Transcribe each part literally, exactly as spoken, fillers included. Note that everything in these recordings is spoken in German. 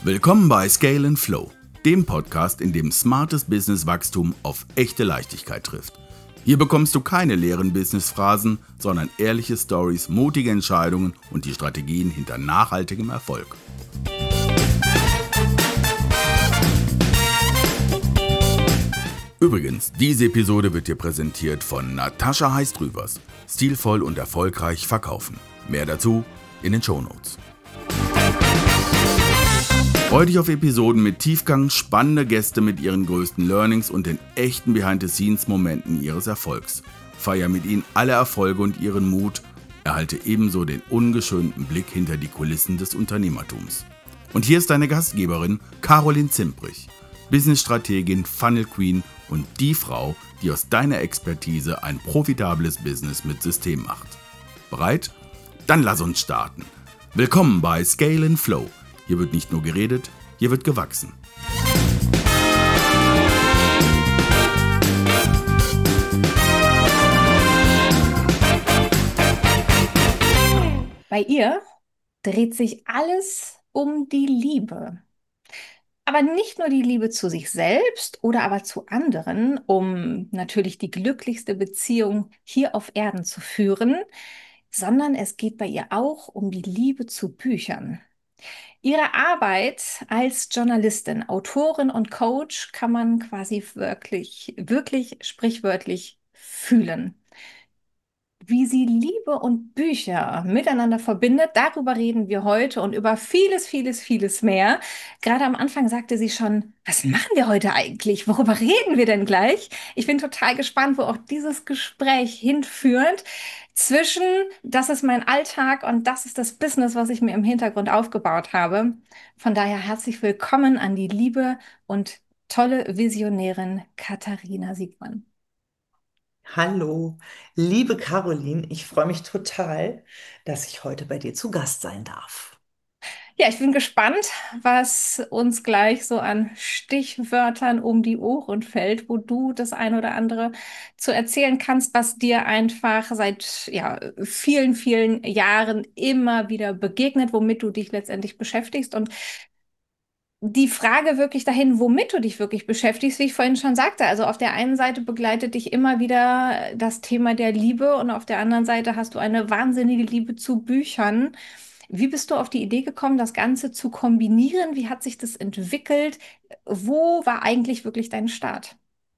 Willkommen bei Scale and Flow, dem Podcast, in dem smartes Business-Wachstum auf echte Leichtigkeit trifft. Hier bekommst du keine leeren Business-Phrasen, sondern ehrliche Stories, mutige Entscheidungen und die Strategien hinter nachhaltigem Erfolg. Übrigens, diese Episode wird dir präsentiert von Natascha Heistrübers. Stilvoll und erfolgreich verkaufen. Mehr dazu in den Shownotes. Freu dich auf Episoden mit Tiefgang, spannende Gäste mit ihren größten Learnings und den echten Behind-the-Scenes-Momenten ihres Erfolgs. Feier mit ihnen alle Erfolge und ihren Mut, erhalte ebenso den ungeschönten Blick hinter die Kulissen des Unternehmertums. Und hier ist deine Gastgeberin Caroline Zimprich, Business-Strategin, Funnel Queen und die Frau, die aus deiner Expertise ein profitables Business mit System macht. Bereit? Dann lass uns starten. Willkommen bei Scale and Flow. Hier wird nicht nur geredet, hier wird gewachsen. Bei ihr dreht sich alles um die Liebe. Aber nicht nur die Liebe zu sich selbst oder aber zu anderen, um natürlich die glücklichste Beziehung hier auf Erden zu führen, sondern es geht bei ihr auch um die Liebe zu Büchern. Ihre Arbeit als Journalistin, Autorin und Coach kann man quasi wirklich, wirklich sprichwörtlich fühlen. Wie sie Liebe und Bücher miteinander verbindet, darüber reden wir heute und über vieles, vieles, vieles mehr. Gerade am Anfang sagte sie schon, was machen wir heute eigentlich? Worüber reden wir denn gleich? Ich bin total gespannt, wo auch dieses Gespräch hinführt. Zwischen, das ist mein Alltag und das ist das Business, was ich mir im Hintergrund aufgebaut habe. Von daher herzlich willkommen an die liebe und tolle Visionärin Katharina Siegmann. Hallo, liebe Caroline, ich freue mich total, dass ich heute bei dir zu Gast sein darf. Ja, ich bin gespannt, was uns gleich so an Stichwörtern um die Ohren fällt, wo du das ein oder andere zu erzählen kannst, was dir einfach seit ja, vielen, vielen Jahren immer wieder begegnet, womit du dich letztendlich beschäftigst. Und die Frage wirklich dahin, womit du dich wirklich beschäftigst, wie ich vorhin schon sagte. Also auf der einen Seite begleitet dich immer wieder das Thema der Liebe und auf der anderen Seite hast du eine wahnsinnige Liebe zu Büchern. Wie bist du auf die Idee gekommen, das Ganze zu kombinieren? Wie hat sich das entwickelt? Wo war eigentlich wirklich dein Start?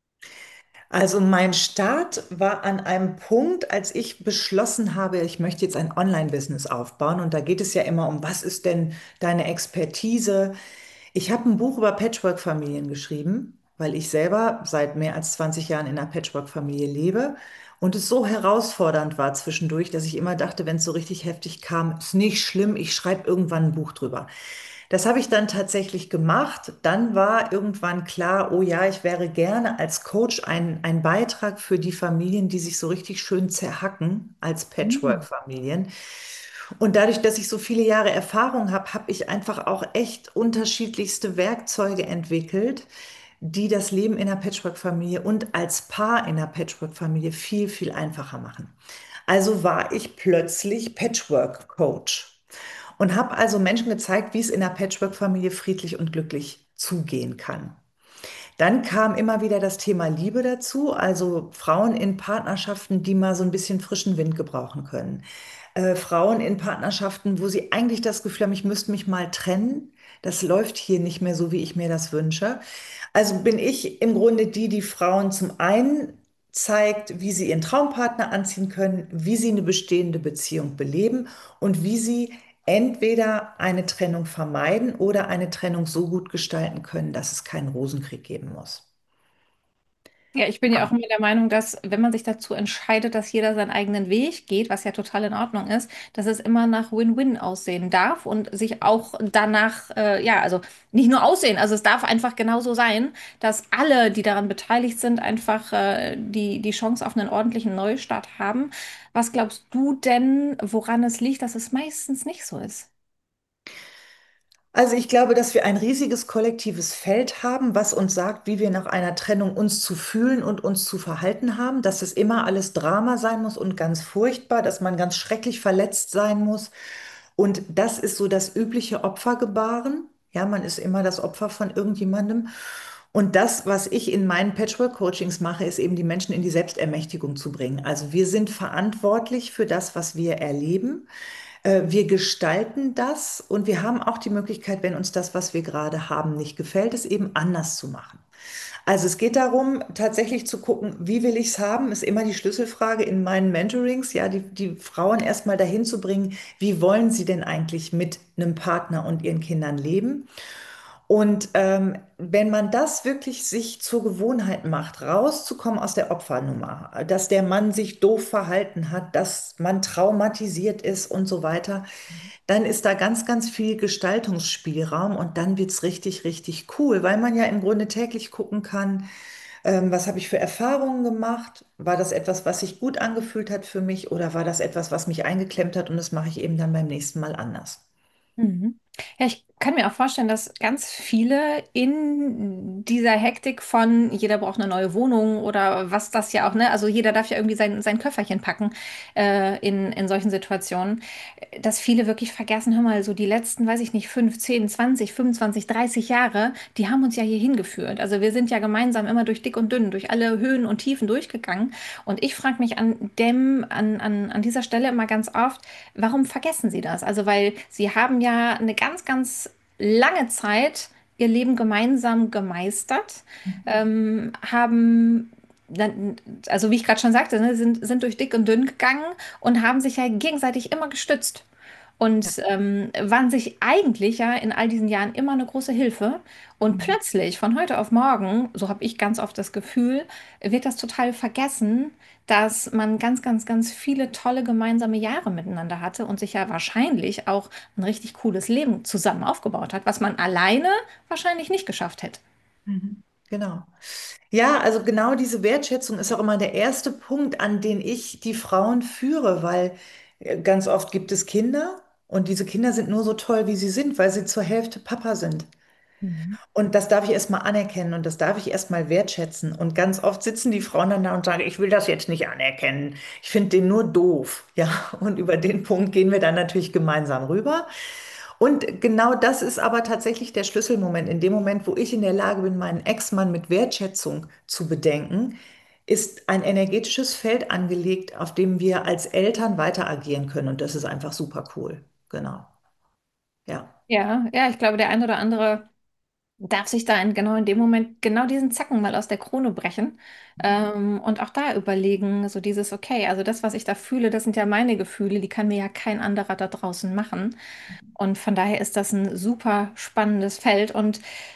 Also mein Start war an einem Punkt, als ich beschlossen habe, ich möchte jetzt ein Online-Business aufbauen. Und da geht es ja immer um, was ist denn deine Expertise? Ich habe ein Buch über Patchwork-Familien geschrieben, weil ich selber seit mehr als zwanzig Jahren in einer Patchwork-Familie lebe und es so herausfordernd war zwischendurch, dass ich immer dachte, wenn es so richtig heftig kam, ist nicht schlimm, ich schreibe irgendwann ein Buch drüber. Das habe ich dann tatsächlich gemacht. Dann war irgendwann klar, oh ja, ich wäre gerne als Coach ein, ein Beitrag für die Familien, die sich so richtig schön zerhacken als Hm. Patchwork-Familien. Und dadurch, dass ich so viele Jahre Erfahrung habe, habe ich einfach auch echt unterschiedlichste Werkzeuge entwickelt, die das Leben in einer Patchwork-Familie und als Paar in einer Patchwork-Familie viel, viel einfacher machen. Also war ich plötzlich Patchwork-Coach und habe also Menschen gezeigt, wie es in einer Patchwork-Familie friedlich und glücklich zugehen kann. Dann kam immer wieder das Thema Liebe dazu, also Frauen in Partnerschaften, die mal so ein bisschen frischen Wind gebrauchen können. Äh, Frauen in Partnerschaften, wo sie eigentlich das Gefühl haben, ich müsste mich mal trennen. Das läuft hier nicht mehr so, wie ich mir das wünsche. Also bin ich im Grunde die, die Frauen zum einen zeigt, wie sie ihren Traumpartner anziehen können, wie sie eine bestehende Beziehung beleben und wie sie entweder eine Trennung vermeiden oder eine Trennung so gut gestalten können, dass es keinen Rosenkrieg geben muss. Ja, ich bin ja auch immer der Meinung, dass wenn man sich dazu entscheidet, dass jeder seinen eigenen Weg geht, was ja total in Ordnung ist, dass es immer nach Win-Win aussehen darf und sich auch danach, äh, ja, also nicht nur aussehen, also es darf einfach genauso sein, dass alle, die daran beteiligt sind, einfach äh, die, die Chance auf einen ordentlichen Neustart haben. Was glaubst du denn, woran es liegt, dass es meistens nicht so ist? Also ich glaube, dass wir ein riesiges kollektives Feld haben, was uns sagt, wie wir nach einer Trennung uns zu fühlen und uns zu verhalten haben, dass es immer alles Drama sein muss und ganz furchtbar, dass man ganz schrecklich verletzt sein muss. Und das ist so das übliche Opfergebaren. Ja, man ist immer das Opfer von irgendjemandem. Und das, was ich in meinen Patchwork-Coachings mache, ist eben die Menschen in die Selbstermächtigung zu bringen. Also wir sind verantwortlich für das, was wir erleben. Äh, Wir gestalten das und wir haben auch die Möglichkeit, wenn uns das, was wir gerade haben, nicht gefällt, es eben anders zu machen. Also es geht darum, tatsächlich zu gucken, wie will ich es haben, ist immer die Schlüsselfrage in meinen Mentorings, ja, die, die Frauen erstmal dahin zu bringen, wie wollen sie denn eigentlich mit einem Partner und ihren Kindern leben? Und ähm, wenn man das wirklich sich zur Gewohnheit macht, rauszukommen aus der Opfernummer, dass der Mann sich doof verhalten hat, dass man traumatisiert ist und so weiter, dann ist da ganz, ganz viel Gestaltungsspielraum und dann wird's richtig, richtig cool, weil man ja im Grunde täglich gucken kann, ähm, was habe ich für Erfahrungen gemacht? War das etwas, was sich gut angefühlt hat für mich oder war das etwas, was mich eingeklemmt hat und das mache ich eben dann beim nächsten Mal anders? Mhm. Ja, ich kann mir auch vorstellen, dass ganz viele in dieser Hektik von jeder braucht eine neue Wohnung oder was das ja auch, ne? Also jeder darf ja irgendwie sein, sein Köfferchen packen äh, in, in solchen Situationen, dass viele wirklich vergessen, hör mal, so die letzten, weiß ich nicht, fünf, zehn, zwanzig, fünfundzwanzig, dreißig Jahre, die haben uns ja hier hingeführt. Also wir sind ja gemeinsam immer durch dick und dünn, durch alle Höhen und Tiefen durchgegangen. Und ich frage mich an dem, an, an, an dieser Stelle immer ganz oft, warum vergessen Sie das? Also, weil Sie haben ja eine ganz, ganz lange Zeit Ihr Leben gemeinsam gemeistert, ähm, haben dann, also wie ich gerade schon sagte, ne, sind, sind durch dick und dünn gegangen und haben sich ja gegenseitig immer gestützt und ähm, waren sich eigentlich ja in all diesen Jahren immer eine große Hilfe. Und plötzlich, von heute auf morgen, so habe ich ganz oft das Gefühl, wird das total vergessen, dass man ganz, ganz, ganz viele tolle gemeinsame Jahre miteinander hatte und sich ja wahrscheinlich auch ein richtig cooles Leben zusammen aufgebaut hat, was man alleine wahrscheinlich nicht geschafft hätte. Mhm. Genau. Ja, also genau diese Wertschätzung ist auch immer der erste Punkt, an den ich die Frauen führe, weil äh, ganz oft gibt es Kinder und diese Kinder sind nur so toll, wie sie sind, weil sie zur Hälfte Papa sind. Mhm. Und das darf ich erstmal anerkennen und das darf ich erstmal wertschätzen. Und ganz oft sitzen die Frauen dann da und sagen, ich will das jetzt nicht anerkennen. Ich finde den nur doof. Ja, und über den Punkt gehen wir dann natürlich gemeinsam rüber. Und genau das ist aber tatsächlich der Schlüsselmoment. In dem Moment, wo ich in der Lage bin, meinen Ex-Mann mit Wertschätzung zu bedenken, ist ein energetisches Feld angelegt, auf dem wir als Eltern weiter agieren können. Und das ist einfach super cool. Genau. Ja. Ja, ja, ich glaube, der ein oder andere darf sich da in, genau in dem Moment genau diesen Zacken mal aus der Krone brechen ähm, und auch da überlegen, so dieses, okay, also das, was ich da fühle, das sind ja meine Gefühle, die kann mir ja kein anderer da draußen machen. Und von daher ist das ein super spannendes Feld. Und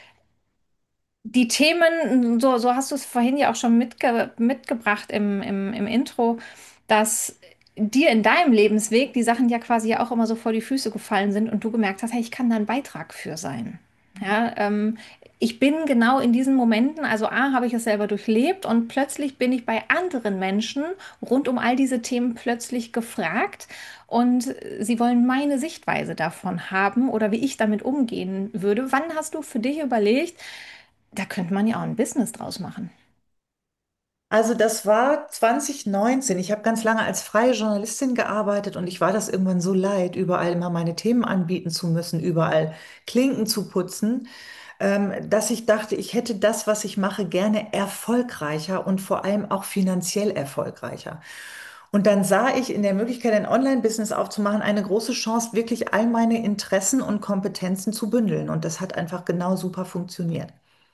die Themen, so, so hast du es vorhin ja auch schon mitge mitgebracht im, im, im Intro, dass dir in deinem Lebensweg die Sachen ja quasi ja auch immer so vor die Füße gefallen sind und du gemerkt hast, hey, ich kann da ein Beitrag für sein. Ja, ähm, ich bin genau in diesen Momenten, also A, habe ich es selber durchlebt und plötzlich bin ich bei anderen Menschen rund um all diese Themen plötzlich gefragt und sie wollen meine Sichtweise davon haben oder wie ich damit umgehen würde. Wann hast du für dich überlegt, da könnte man ja auch ein Business draus machen? Also das war zwanzig neunzehn. Ich habe ganz lange als freie Journalistin gearbeitet und ich war das irgendwann so leid, überall immer meine Themen anbieten zu müssen, überall Klinken zu putzen, ähm, dass ich dachte, ich hätte das, was ich mache, gerne erfolgreicher und vor allem auch finanziell erfolgreicher. Und dann sah ich in der Möglichkeit, ein Online-Business aufzumachen, eine große Chance, wirklich all meine Interessen und Kompetenzen zu bündeln. Und das hat einfach genau super funktioniert.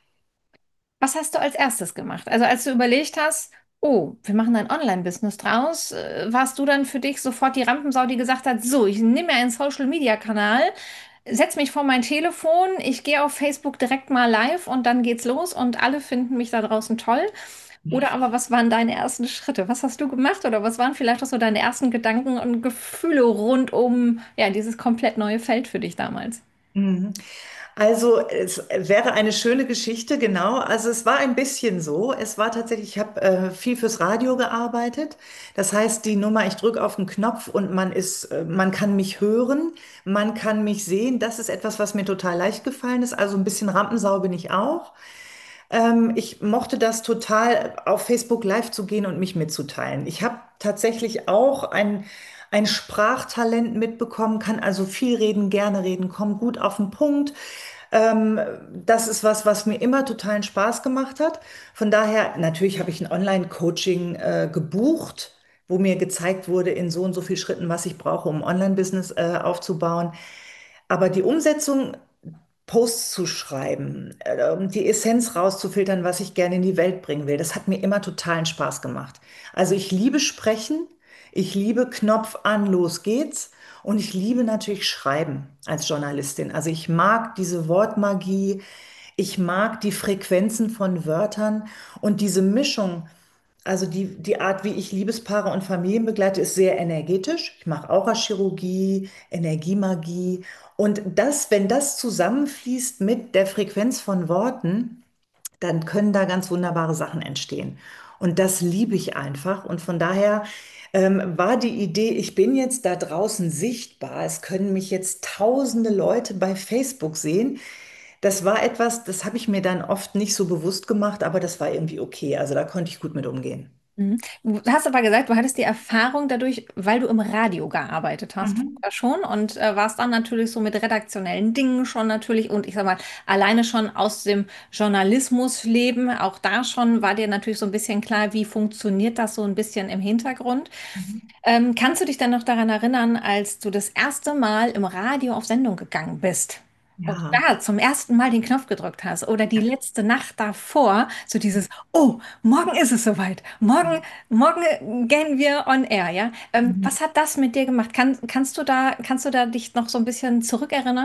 Was hast du als erstes gemacht? Also als du überlegt hast, oh, wir machen ein Online-Business draus, äh, warst du dann für dich sofort die Rampensau, die gesagt hat, so, ich nehme mir einen Social-Media-Kanal, setze mich vor mein Telefon, ich gehe auf Facebook direkt mal live und dann geht's los und alle finden mich da draußen toll? Oder aber was waren deine ersten Schritte? Was hast du gemacht oder was waren vielleicht auch so deine ersten Gedanken und Gefühle rund um ja, dieses komplett neue Feld für dich damals? Mhm. Also es wäre eine schöne Geschichte, genau. Also es war ein bisschen so. Es war tatsächlich, ich habe äh, viel fürs Radio gearbeitet. Das heißt, die Nummer, ich drücke auf den Knopf und man ist, äh, man kann mich hören, man kann mich sehen. Das ist etwas, was mir total leicht gefallen ist. Also ein bisschen Rampensau bin ich auch. Ähm, ich mochte das total, auf Facebook Live zu gehen und mich mitzuteilen. Ich habe tatsächlich auch ein, ein Sprachtalent mitbekommen, kann also viel reden, gerne reden, komme gut auf den Punkt. Ähm, Das ist was, was mir immer totalen Spaß gemacht hat. Von daher, natürlich habe ich ein Online-Coaching äh, gebucht, wo mir gezeigt wurde in so und so vielen Schritten, was ich brauche, um ein Online-Business äh, aufzubauen. Aber die Umsetzung, Posts zu schreiben, äh, um die Essenz rauszufiltern, was ich gerne in die Welt bringen will, das hat mir immer totalen Spaß gemacht. Also ich liebe Sprechen, ich liebe Knopf an, los geht's. Und ich liebe natürlich Schreiben als Journalistin. Also ich mag diese Wortmagie, ich mag die Frequenzen von Wörtern und diese Mischung. Also die, die Art, wie ich Liebespaare und Familien begleite, ist sehr energetisch. Ich mache Aurachirurgie, Energiemagie. Und das, wenn das zusammenfließt mit der Frequenz von Worten, dann können da ganz wunderbare Sachen entstehen. Und das liebe ich einfach. Und von daher ähm, war die Idee, ich bin jetzt da draußen sichtbar. Es können mich jetzt tausende Leute bei Facebook sehen. Das war etwas, das habe ich mir dann oft nicht so bewusst gemacht, aber das war irgendwie okay. Also da konnte ich gut mit umgehen. Mhm. Du hast aber gesagt, du hattest die Erfahrung dadurch, weil du im Radio gearbeitet hast, Mhm. vorher schon und äh, warst dann natürlich so mit redaktionellen Dingen schon natürlich und ich sag mal, alleine schon aus dem Journalismusleben, auch da schon war dir natürlich so ein bisschen klar, wie funktioniert das so ein bisschen im Hintergrund. Mhm. Ähm, kannst du dich dann noch daran erinnern, als du das erste Mal im Radio auf Sendung gegangen bist? Und Ja. da zum ersten Mal den Knopf gedrückt hast oder die letzte Nacht davor, so dieses, oh, morgen ist es soweit, morgen, morgen gehen wir on air, ja? Ähm, Mhm. was hat das mit dir gemacht? Kann, kannst du da, kannst du da dich noch so ein bisschen zurückerinnern?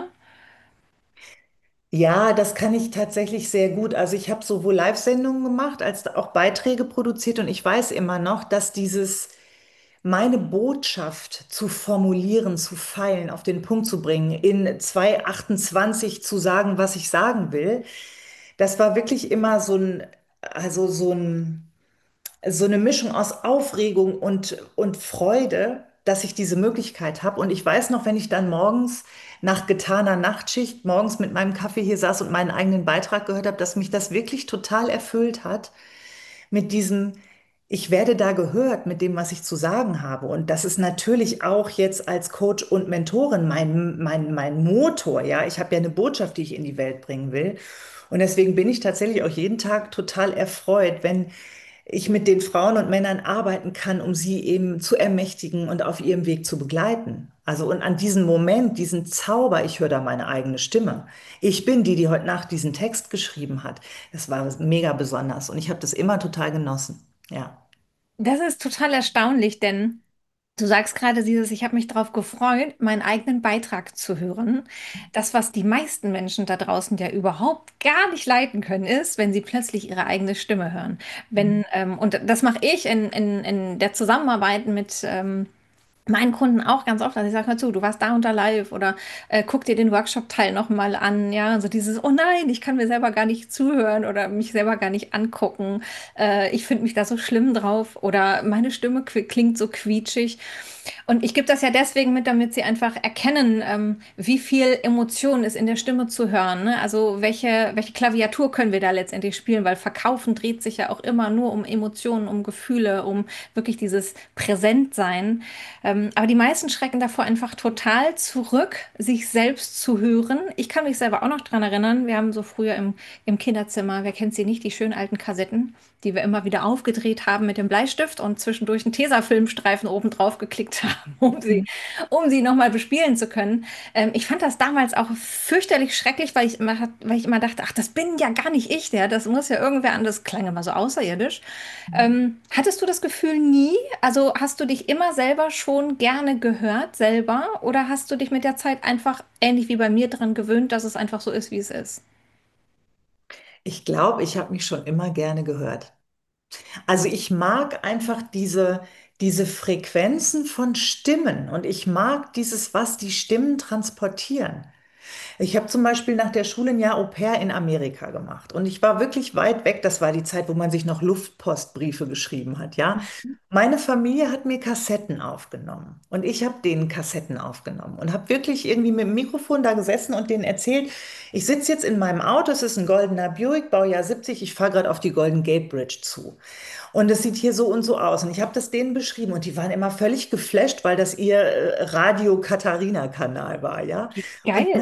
Ja, das kann ich tatsächlich sehr gut. Also ich habe sowohl Live-Sendungen gemacht als auch Beiträge produziert und ich weiß immer noch, dass dieses meine Botschaft zu formulieren, zu feilen, auf den Punkt zu bringen, in zwei achtundzwanzig zu sagen, was ich sagen will, das war wirklich immer so ein, also so ein so eine Mischung aus Aufregung und, und Freude, dass ich diese Möglichkeit habe. Und ich weiß noch, wenn ich dann morgens nach getaner Nachtschicht morgens mit meinem Kaffee hier saß und meinen eigenen Beitrag gehört habe, dass mich das wirklich total erfüllt hat mit diesem, ich werde da gehört mit dem, was ich zu sagen habe. Und das ist natürlich auch jetzt als Coach und Mentorin mein, mein, mein Motor. Ja, ich habe ja eine Botschaft, die ich in die Welt bringen will. Und deswegen bin ich tatsächlich auch jeden Tag total erfreut, wenn ich mit den Frauen und Männern arbeiten kann, um sie eben zu ermächtigen und auf ihrem Weg zu begleiten. Also und an diesen Moment, diesen Zauber, ich höre da meine eigene Stimme. Ich bin die, die heute Nacht diesen Text geschrieben hat. Das war mega besonders und ich habe das immer total genossen. Ja. Das ist total erstaunlich, denn du sagst gerade dieses, ich habe mich darauf gefreut, meinen eigenen Beitrag zu hören. Das, was die meisten Menschen da draußen ja überhaupt gar nicht leiden können, ist, wenn sie plötzlich ihre eigene Stimme hören. Wenn, ähm, und das mache ich in, in, in der Zusammenarbeit mit ähm, meinen Kunden auch ganz oft, also ich sage mal zu, du warst da unter live oder äh, guck dir den Workshop-Teil nochmal an, ja, also dieses, oh nein, ich kann mir selber gar nicht zuhören oder mich selber gar nicht angucken, äh, ich finde mich da so schlimm drauf oder meine Stimme klingt so quietschig. Und ich gebe das ja deswegen mit, damit sie einfach erkennen, ähm, wie viel Emotion ist in der Stimme zu hören. Ne? Also welche, welche Klaviatur können wir da letztendlich spielen, weil Verkaufen dreht sich ja auch immer nur um Emotionen, um Gefühle, um wirklich dieses Präsentsein. Ähm, aber die meisten schrecken davor einfach total zurück, sich selbst zu hören. Ich kann mich selber auch noch dran erinnern, wir haben so früher im, im Kinderzimmer, wer kennt sie nicht, die schönen alten Kassetten, die wir immer wieder aufgedreht haben mit dem Bleistift und zwischendurch einen Tesafilmstreifen oben drauf geklickt haben, um sie, um sie nochmal bespielen zu können. Ähm, ich fand das damals auch fürchterlich schrecklich, weil ich immer, weil ich immer dachte, ach, das bin ja gar nicht ich, der, das muss ja irgendwer anders, klang immer so außerirdisch. Ähm, hattest du das Gefühl nie? Also hast du dich immer selber schon gerne gehört, selber, oder hast du dich mit der Zeit einfach ähnlich wie bei mir daran gewöhnt, dass es einfach so ist, wie es ist? Ich glaube, ich habe mich schon immer gerne gehört. Also ich mag einfach diese, diese Frequenzen von Stimmen und ich mag dieses, was die Stimmen transportieren. Ich habe zum Beispiel nach der Schule ein Jahr Au pair in Amerika gemacht und ich war wirklich weit weg. Das war die Zeit, wo man sich noch Luftpostbriefe geschrieben hat, ja. Meine Familie hat mir Kassetten aufgenommen und ich habe denen Kassetten aufgenommen und habe wirklich irgendwie mit dem Mikrofon da gesessen und denen erzählt, ich sitze jetzt in meinem Auto, es ist ein goldener Buick, Baujahr siebzig, ich fahre gerade auf die Golden Gate Bridge zu. Und es sieht hier so und so aus. Und ich habe das denen beschrieben und die waren immer völlig geflasht, weil das ihr äh, Radio Katharina-Kanal war, ja. Und dann Geil. haben die sich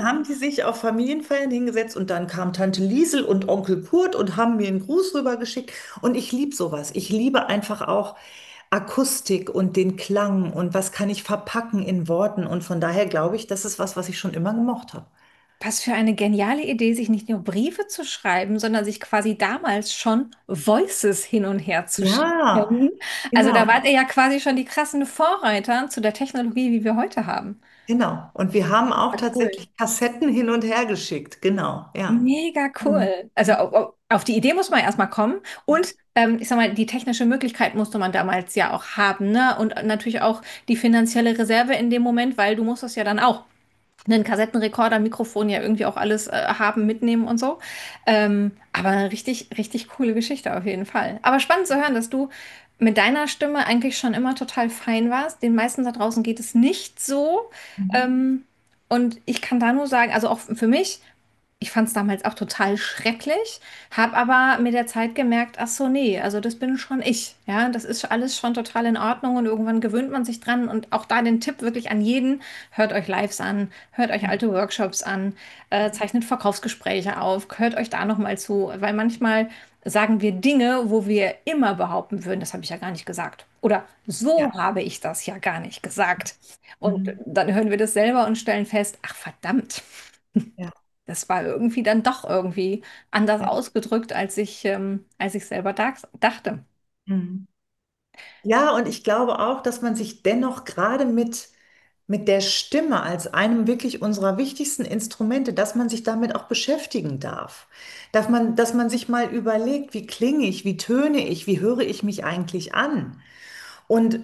sich auf Familienfeiern hingesetzt und dann kam Tante Liesel und Onkel Kurt und haben mir einen Gruß rübergeschickt. Und ich liebe sowas. Ich liebe einfach auch Akustik und den Klang und was kann ich verpacken in Worten. Und von daher glaube ich, das ist was, was ich schon immer gemocht habe. Was für eine geniale Idee, sich nicht nur Briefe zu schreiben, sondern sich quasi damals schon Voices hin und her zu Ja, schicken. Also da genau. wart ihr ja quasi schon die krassen Vorreiter zu der Technologie, wie wir heute haben. Genau. Und wir haben auch Ja, cool. tatsächlich Kassetten hin und her geschickt. Genau, ja. Mega Mhm. cool. Also au- au- auf die Idee muss man erstmal kommen. Und ähm, ich sag mal, die technische Möglichkeit musste man damals ja auch haben, ne? Und natürlich auch die finanzielle Reserve in dem Moment, weil du musstest ja dann auch einen Kassettenrekorder, Mikrofon ja irgendwie auch alles äh, haben, mitnehmen und so. Ähm, aber eine richtig, richtig coole Geschichte auf jeden Fall. Aber spannend zu hören, dass du mit deiner Stimme eigentlich schon immer total fein warst. Den meisten da draußen geht es nicht so. Mhm. Ähm, und ich kann da nur sagen, also auch für mich, ich fand es damals auch total schrecklich, habe aber mit der Zeit gemerkt, ach so, nee, also das bin schon ich. Ja, das ist alles schon total in Ordnung und irgendwann gewöhnt man sich dran. Und auch da den Tipp wirklich an jeden, hört euch Lives an, hört euch alte Workshops an, äh, zeichnet Verkaufsgespräche auf, hört euch da nochmal zu, weil manchmal sagen wir Dinge, wo wir immer behaupten würden, das habe ich ja gar nicht gesagt. Oder so Ja. habe ich das ja gar nicht gesagt. Und Mhm. dann hören wir das selber und stellen fest, ach verdammt. Ja. Das war irgendwie dann doch irgendwie anders Ja. ausgedrückt, als ich, ähm, als ich selber dach- dachte. Mhm. Ja, und ich glaube auch, dass man sich dennoch gerade mit, mit der Stimme als einem wirklich unserer wichtigsten Instrumente, dass man sich damit auch beschäftigen darf. Dass man, dass man sich mal überlegt, wie klinge ich, wie töne ich, wie höre ich mich eigentlich an? Und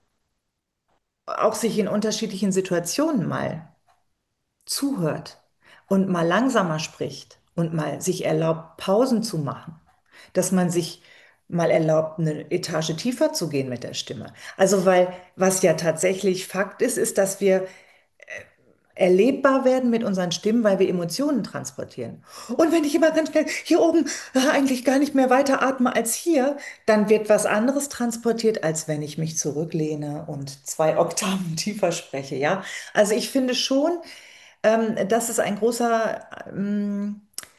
auch sich in unterschiedlichen Situationen mal zuhört und mal langsamer spricht und mal sich erlaubt, Pausen zu machen, dass man sich mal erlaubt, eine Etage tiefer zu gehen mit der Stimme. Also, weil was ja tatsächlich Fakt ist, ist, dass wir erlebbar werden mit unseren Stimmen, weil wir Emotionen transportieren. Und wenn ich immer ganz schnell hier oben äh, eigentlich gar nicht mehr weiter atme als hier, dann wird was anderes transportiert, als wenn ich mich zurücklehne und zwei Oktaven tiefer spreche, ja? Also ich finde schon, ähm, dass es ein großer, ähm,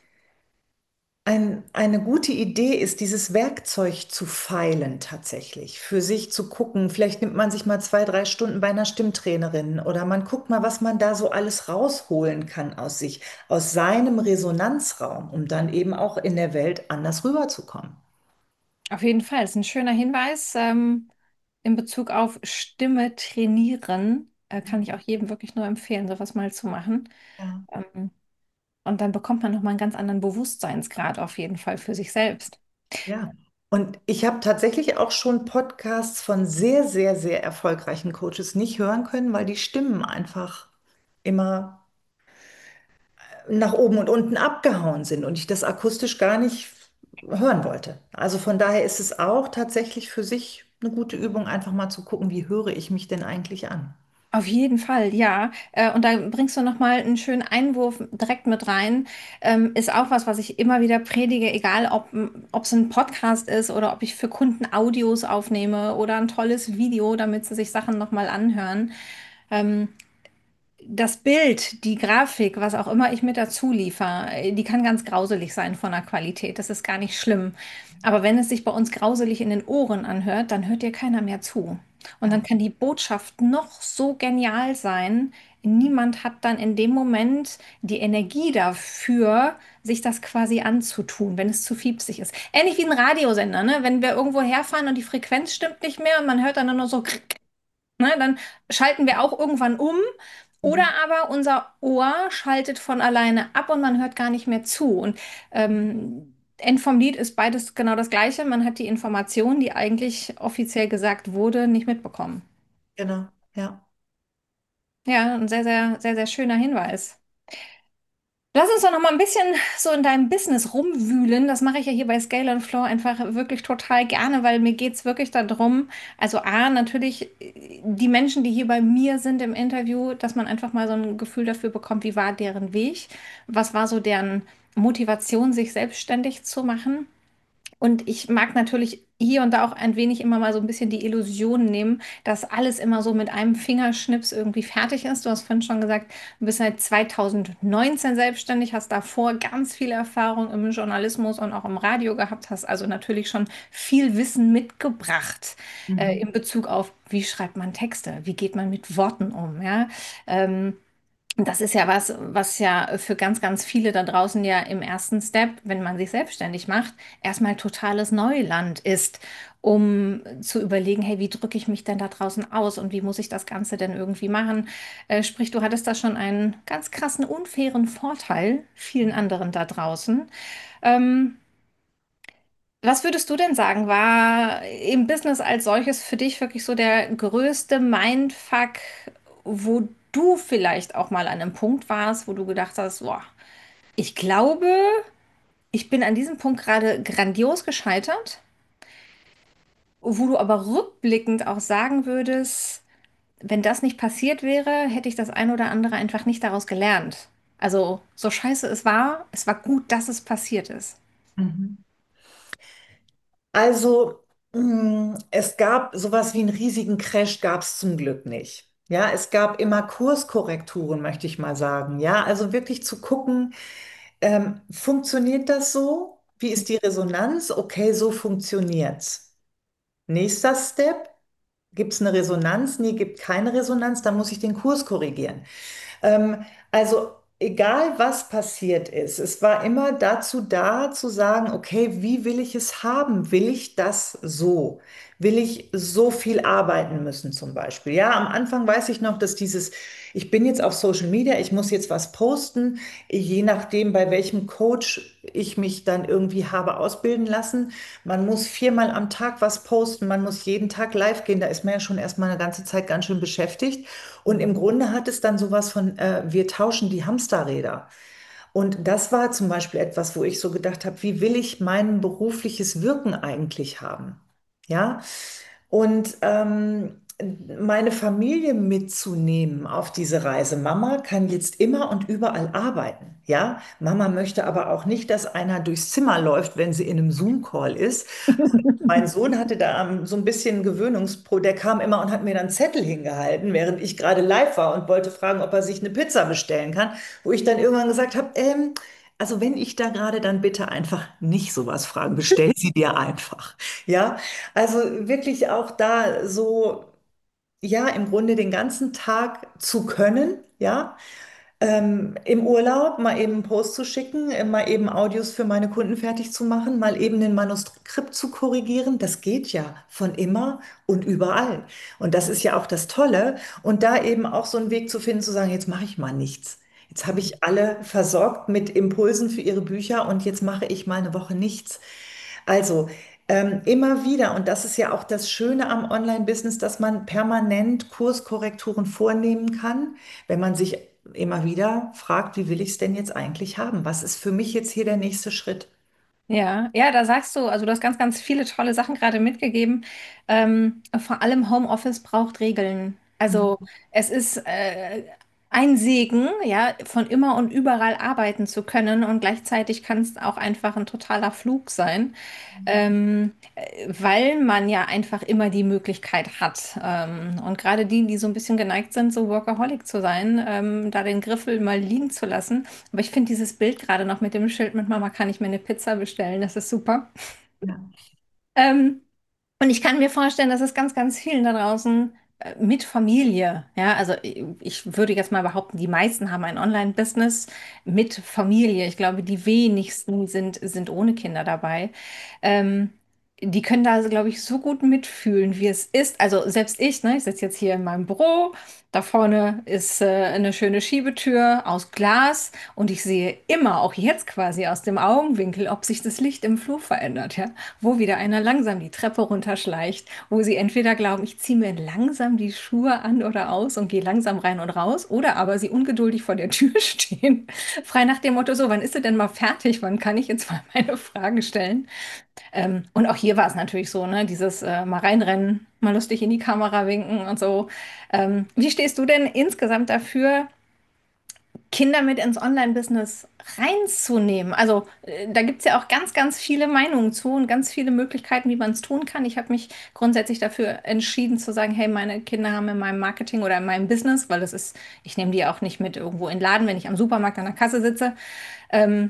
ein, eine gute Idee ist, dieses Werkzeug zu feilen tatsächlich, für sich zu gucken. Vielleicht nimmt man sich mal zwei, drei Stunden bei einer Stimmtrainerin oder man guckt mal, was man da so alles rausholen kann aus sich, aus seinem Resonanzraum, um dann eben auch in der Welt anders rüberzukommen. Auf jeden Fall, ist ein schöner Hinweis. Ähm, in Bezug auf Stimme trainieren, äh, kann ich auch jedem wirklich nur empfehlen, sowas mal zu machen. Ja. Ähm, und dann bekommt man nochmal einen ganz anderen Bewusstseinsgrad auf jeden Fall für sich selbst. Ja. Und ich habe tatsächlich auch schon Podcasts von sehr, sehr, sehr erfolgreichen Coaches nicht hören können, weil die Stimmen einfach immer nach oben und unten abgehauen sind und ich das akustisch gar nicht hören wollte. Also von daher ist es auch tatsächlich für sich eine gute Übung, einfach mal zu gucken, wie höre ich mich denn eigentlich an? Auf jeden Fall, ja. Äh, und da bringst du nochmal einen schönen Einwurf direkt mit rein. Ähm, ist auch was, was ich immer wieder predige, egal ob ob es ein Podcast ist oder ob ich für Kunden Audios aufnehme oder ein tolles Video, damit sie sich Sachen nochmal anhören. Ähm, Das Bild, die Grafik, was auch immer ich mit dazu liefere, die kann ganz grauselig sein von der Qualität. Das ist gar nicht schlimm. Aber wenn es sich bei uns grauselig in den Ohren anhört, dann hört dir keiner mehr zu. Und dann Ja, kann die Botschaft noch so genial sein. Niemand hat dann in dem Moment die Energie dafür, sich das quasi anzutun, wenn es zu fiepsig ist. Ähnlich wie ein Radiosender, ne? Wenn wir irgendwo herfahren und die Frequenz stimmt nicht mehr und man hört dann nur so, ne, dann schalten wir auch irgendwann um. Oder mhm, aber unser Ohr schaltet von alleine ab und man hört gar nicht mehr zu. Und ähm, End vom Lied ist beides genau das Gleiche. Man hat die Information, die eigentlich offiziell gesagt wurde, nicht mitbekommen. genau, ja, Ja, ein sehr, sehr, sehr, sehr schöner Hinweis. Lass uns doch noch mal ein bisschen so in deinem Business rumwühlen. Das mache ich ja hier bei Scale and Flow einfach wirklich total gerne, weil mir geht es wirklich darum, also A, natürlich äh, die Menschen, die hier bei mir sind im Interview, dass man einfach mal so ein Gefühl dafür bekommt, wie war deren Weg, was war so deren Motivation, sich selbstständig zu machen. Und ich mag natürlich hier und da auch ein wenig immer mal so ein bisschen die Illusion nehmen, dass alles immer so mit einem Fingerschnips irgendwie fertig ist. Du hast vorhin schon gesagt, du bist seit zwanzig neunzehn selbstständig, hast davor ganz viel Erfahrung im Journalismus und auch im Radio gehabt, hast also natürlich schon viel Wissen mitgebracht, äh, Mhm. in Bezug auf, wie schreibt man Texte, wie geht man mit Worten um, ja. Ähm, Das ist ja was, was ja für ganz, ganz viele da draußen ja im ersten Step, wenn man sich selbstständig macht, erstmal totales Neuland ist, um zu überlegen, hey, wie drücke ich mich denn da draußen aus und wie muss ich das Ganze denn irgendwie machen? Äh, sprich, du hattest da schon einen ganz krassen, unfairen Vorteil vielen anderen da draußen. Ähm, Was würdest du denn sagen, war im Business als solches für dich wirklich so der größte Mindfuck, wo du vielleicht auch mal an einem Punkt warst, wo du gedacht hast, boah, ich glaube, ich bin an diesem Punkt gerade grandios gescheitert, wo du aber rückblickend auch sagen würdest, wenn das nicht passiert wäre, hätte ich das ein oder andere einfach nicht daraus gelernt. Also, so scheiße es war, es war gut, dass es passiert ist. Mhm. Also, mh, es gab sowas wie einen riesigen Crash, gab es zum Glück nicht. Ja, es gab immer Kurskorrekturen, möchte ich mal sagen. Ja, also wirklich zu gucken, ähm, funktioniert das so? Wie ist die Resonanz? Okay, so funktioniert's. Nächster Step, gibt es eine Resonanz? Nee, gibt keine Resonanz, dann muss ich den Kurs korrigieren. Ähm, also egal was passiert ist, es war immer dazu da zu sagen, okay, wie will ich es haben? Will ich das so? Will ich so viel arbeiten müssen zum Beispiel? Ja, am Anfang weiß ich noch, dass dieses, ich bin jetzt auf Social Media, ich muss jetzt was posten, je nachdem, bei welchem Coach ich mich dann irgendwie habe ausbilden lassen. Man muss viermal am Tag was posten, man muss jeden Tag live gehen, da ist man ja schon erstmal eine ganze Zeit ganz schön beschäftigt. Und im Grunde hat es dann sowas von, äh, wir tauschen die Hamsterräder. Und das war zum Beispiel etwas, wo ich so gedacht habe, wie will ich mein berufliches Wirken eigentlich haben? Ja, und ähm, meine Familie mitzunehmen auf diese Reise. Mama kann jetzt immer und überall arbeiten. Ja, Mama möchte aber auch nicht, dass einer durchs Zimmer läuft, wenn sie in einem Zoom-Call ist. Mein Sohn hatte da ähm, so ein bisschen Gewöhnungspro, der kam immer und hat mir dann Zettel hingehalten, während ich gerade live war und wollte fragen, ob er sich eine Pizza bestellen kann, wo ich dann irgendwann gesagt habe, ähm, also wenn ich da gerade, dann bitte einfach nicht sowas fragen, bestell sie dir einfach. Ja, also wirklich auch da so, ja, im Grunde den ganzen Tag zu können, ja, ähm, im Urlaub mal eben einen Post zu schicken, äh, mal eben Audios für meine Kunden fertig zu machen, mal eben ein Manuskript zu korrigieren, das geht ja von immer und überall. Und das ist ja auch das Tolle. Und da eben auch so einen Weg zu finden, zu sagen, jetzt mache ich mal nichts. Jetzt habe ich alle versorgt mit Impulsen für ihre Bücher und jetzt mache ich mal eine Woche nichts. Also ähm, immer wieder, und das ist ja auch das Schöne am Online-Business, dass man permanent Kurskorrekturen vornehmen kann, wenn man sich immer wieder fragt, wie will ich es denn jetzt eigentlich haben? Was ist für mich jetzt hier der nächste Schritt? Ja, ja, da sagst du, also du hast ganz, ganz viele tolle Sachen gerade mitgegeben. Ähm, vor allem Homeoffice braucht Regeln. Also es ist äh, ein Segen, ja, von immer und überall arbeiten zu können und gleichzeitig kann es auch einfach ein totaler Flug sein, ähm, äh, weil man ja einfach immer die Möglichkeit hat. Ähm, und gerade die, die so ein bisschen geneigt sind, so Workaholic zu sein, ähm, da den Griffel mal liegen zu lassen. Aber ich finde dieses Bild gerade noch mit dem Schild mit Mama, kann ich mir eine Pizza bestellen? Das ist super. Ja. Ähm, und ich kann mir vorstellen, dass es ganz, ganz vielen da draußen äh, mit Familie, ja, also ich, ich würde jetzt mal behaupten, die meisten haben ein Online-Business mit Familie. Ich glaube, die wenigsten sind, sind ohne Kinder dabei. Ähm, Die können da, glaube ich, so gut mitfühlen, wie es ist. Also selbst ich, ne, ich sitze jetzt hier in meinem Büro, da vorne ist äh, eine schöne Schiebetür aus Glas und ich sehe immer, auch jetzt quasi aus dem Augenwinkel, ob sich das Licht im Flur verändert, ja, wo wieder einer langsam die Treppe runterschleicht, wo sie entweder glauben, ich ziehe mir langsam die Schuhe an oder aus und gehe langsam rein und raus, oder aber sie ungeduldig vor der Tür stehen, frei nach dem Motto, so, wann ist sie denn mal fertig? Wann kann ich jetzt mal meine Fragen stellen? Ähm, und auch hier war es natürlich so, ne, dieses äh, mal reinrennen, mal lustig in die Kamera winken und so. Ähm, wie stehst du denn insgesamt dafür, Kinder mit ins Online-Business reinzunehmen. Also äh, da gibt es ja auch ganz, ganz viele Meinungen zu und ganz viele Möglichkeiten, wie man es tun kann. Ich habe mich grundsätzlich dafür entschieden zu sagen, hey, meine Kinder haben in meinem Marketing oder in meinem Business, weil das ist, ich nehme die auch nicht mit irgendwo in den Laden, wenn ich am Supermarkt an der Kasse sitze. Ähm,